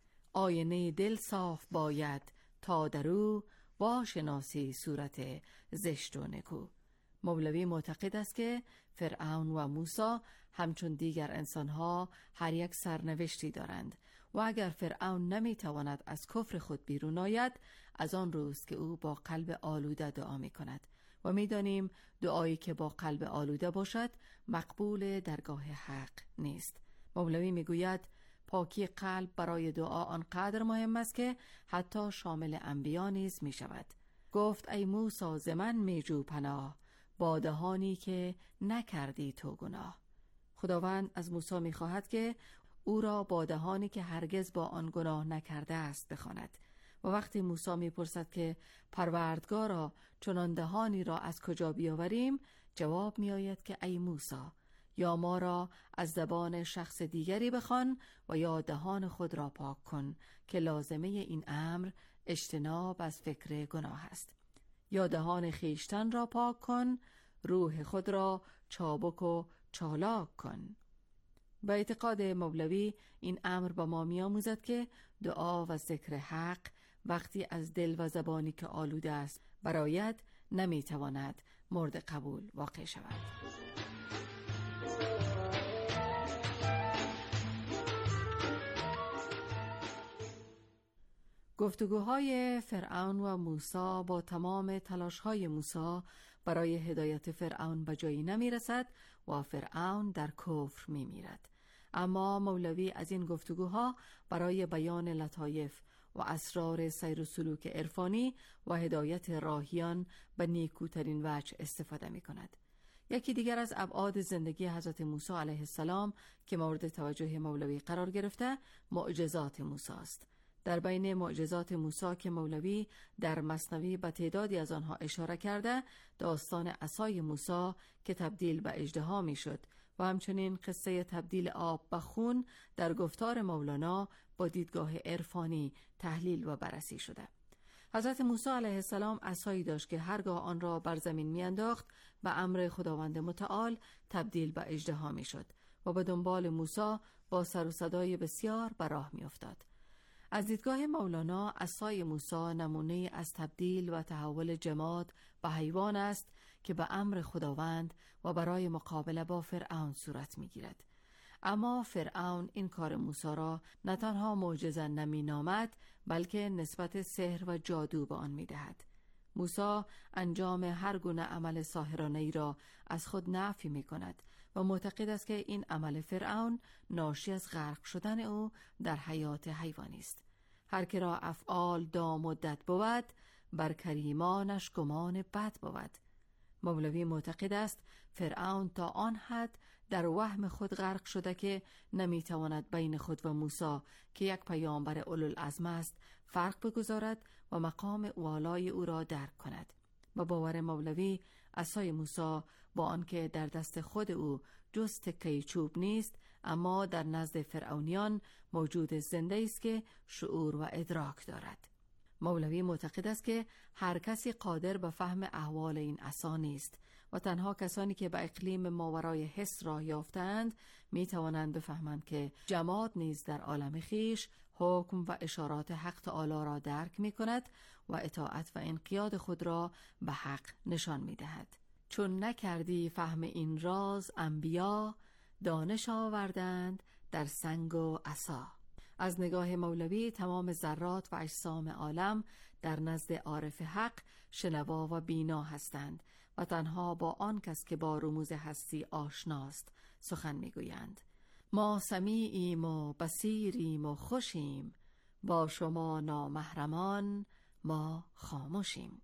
آینه دل صاف باید تا در او واشناسی صورت زشت و نکو. مولوی معتقد است که فرعون و موسی همچون دیگر انسانها هر یک سرنوشتی دارند و اگر فرعون نمی تواند از کفر خود بیرون آید از آن روز که او با قلب آلوده دعا می کند و می دانیم دعایی که با قلب آلوده باشد مقبول درگاه حق نیست. مولوی می گوید پاکی قلب برای دعا آنقدر مهم است که حتی شامل انبیا نیز می شود. گفت ای موسی ز من می جو پناه با دهانی که نکردی تو گناه. خداوند از موسی می خواهد که او را با دهانی که هرگز با آن گناه نکرده است بخواند. و وقتی موسی می پرسد که پروردگارا چنان دهانی را از کجا بیاوریم جواب می آید که ای موسی یا ما را از زبان شخص دیگری بخوان و یا دهان خود را پاک کن که لازمه این امر اجتناب از فکر گناه است. یا دهان خیشتن را پاک کن روح خود را چابک و چالاک کن. به اعتقاد مولوی این امر با ما می آموزد که دعا و ذکر حق وقتی از دل و زبانی که آلوده است برآید نمی تواند مورد قبول واقع شود. گفتگوهای فرعون و موسی با تمام تلاش‌های موسی برای هدایت فرعون به جایی نمی رسد و فرعون در کفر می میرد. اما مولوی از این گفتگوها برای بیان لطایف و اسرار سیر و سلوک عرفانی و هدایت راهیان به نیکوترین وجه استفاده می کند. یکی دیگر از ابعاد زندگی حضرت موسی علیه السلام که مورد توجه مولوی قرار گرفته معجزات موسی است. در بین معجزات موسی که مولوی در مثنوی به تعدادی از آنها اشاره کرده، داستان عصای موسی که تبدیل به اژدها میشد و همچنین قصه تبدیل آب به خون در گفتار مولانا با دیدگاه عرفانی تحلیل و بررسی شده. حضرت موسی علیه السلام عصایی داشت که هرگاه آن را بر زمین میانداخت به امر خداوند متعال تبدیل به اژدها میشد و به دنبال موسی با سر و صدای بسیار به راه میافتاد. از دیدگاه مولانا عصای موسی نمونه از تبدیل و تحول جماد به حیوان است که به امر خداوند و برای مقابله با فرعون صورت میگیرد. اما فرعون این کار موسی را نه تنها معجزه نمی نامد بلکه نسبت سحر و جادو به آن می دهد. موسی انجام هر گونه عمل ساحرانه‌ای را از خود نفی می کند و معتقد است که این عمل فرعون ناشی از غرق شدن او در حیات حیوانی است. هر که را افعال دام مدت بود بر کریمانش گمان بد بود. مولوی معتقد است فرعون تا آن حد در وهم خود غرق شده که نمیتواند بین خود و موسی که یک پیامبر اولوالعزم است فرق بگذارد و مقام والای او را درک کند. با باور مولوی عصای موسی با آنکه در دست خود او جز تکه چوب نیست، اما در نزد فرعونیان موجود زنده است که شعور و ادراک دارد. مولوی معتقد است که هر کسی قادر به فهم احوال این عصا نیست و تنها کسانی که به اقلیم ماورای حس راه یافتند می توانند بفهمند که جماد نیز در عالم خیش حکم و اشارات حق تعالی را درک می کند و اطاعت و انقیاد خود را به حق نشان می دهد. چون نکردی فهم این راز انبیا، دانش آوردند در سنگ و عصا. از نگاه مولوی تمام ذرات و اجسام عالم در نزد عارف حق شنوا و بینا هستند و تنها با آن کس که با رموز هستی آشناست سخن میگویند. ما سمیعیم و بصیریم و خوشیم، با شما نامحرمان ما خاموشیم.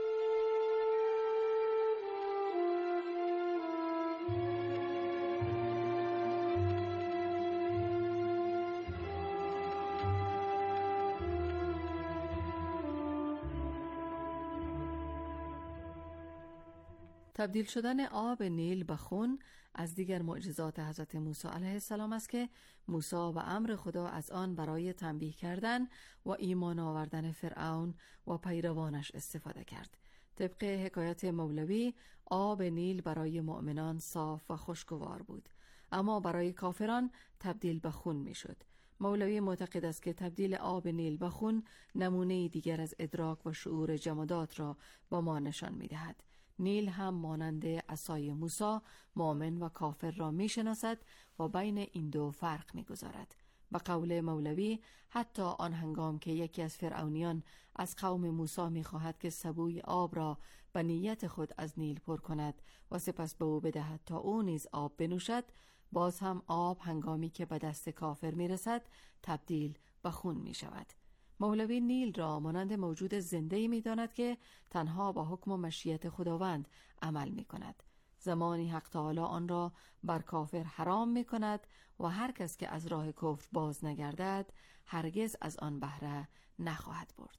تبدیل شدن آب نیل به خون از دیگر معجزات حضرت موسی علیه السلام است که موسی به امر خدا از آن برای تنبیه کردن و ایمان آوردن فرعون و پیروانش استفاده کرد. طبق حکایت مولوی آب نیل برای مؤمنان صاف و خوشگوار بود، اما برای کافران تبدیل به خون می شد. مولوی معتقد است که تبدیل آب نیل به خون نمونه دیگر از ادراک و شعور جمادات را با ما نشان می دهد. نیل هم مانند عصای موسی مؤمن و کافر را می شناسد و بین این دو فرق می گذارد. به قول مولوی حتی آن هنگام که یکی از فرعونیان از قوم موسی می خواهد که سبوی آب را به نیت خود از نیل پر کند و سپس به او بدهد تا او نیز آب بنوشد، باز هم آب هنگامی که به دست کافر می رسد تبدیل به خون می شود. مولوی نیل را مانند موجود زنده‌ای می‌داند که تنها با حکم و مشیت خداوند عمل می‌کند. زمانی حق تعالی آن را بر کافر حرام می‌کند و هر کس که از راه کفر باز نگردد هرگز از آن بهره نخواهد برد.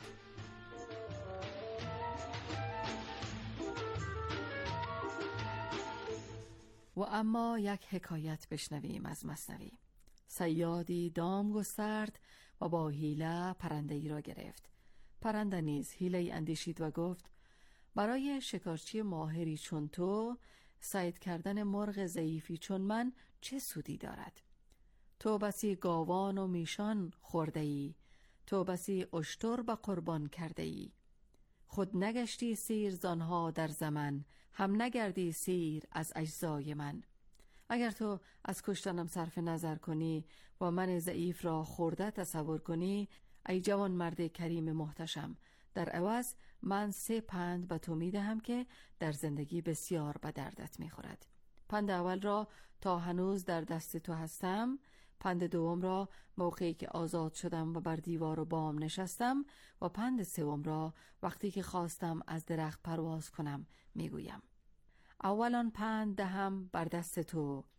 و اما یک حکایت بشنویم از مثنوی. صیادی دام گسترد و با حیله پرنده ای را گرفت. پرنده نیز حیله اندیشید و گفت برای شکارچی ماهری چون تو صید کردن مرغ ضعیفی چون من چه سودی دارد؟ تو بسی گاوان و میشان خورده ای، تو بسی اشتر به قربان کرده ای. خود نگشتی سیر زانها در زمن، هم نگردی سیر از اجزای من. اگر تو از کشتنم صرف نظر کنی و من ضعیف را خورده تصور کنی، ای جوان مرد کریم محتشم، در عوض من سه پند به تو می دهم که در زندگی بسیار به دردت می خورد. پند اول را تا هنوز در دست تو هستم، پند دوم را موقعی که آزاد شدم و بر دیوار و بام نشستم و پند سوم را وقتی که خواستم از درخت پرواز کنم میگویم. اولان پند دهم بر دست تو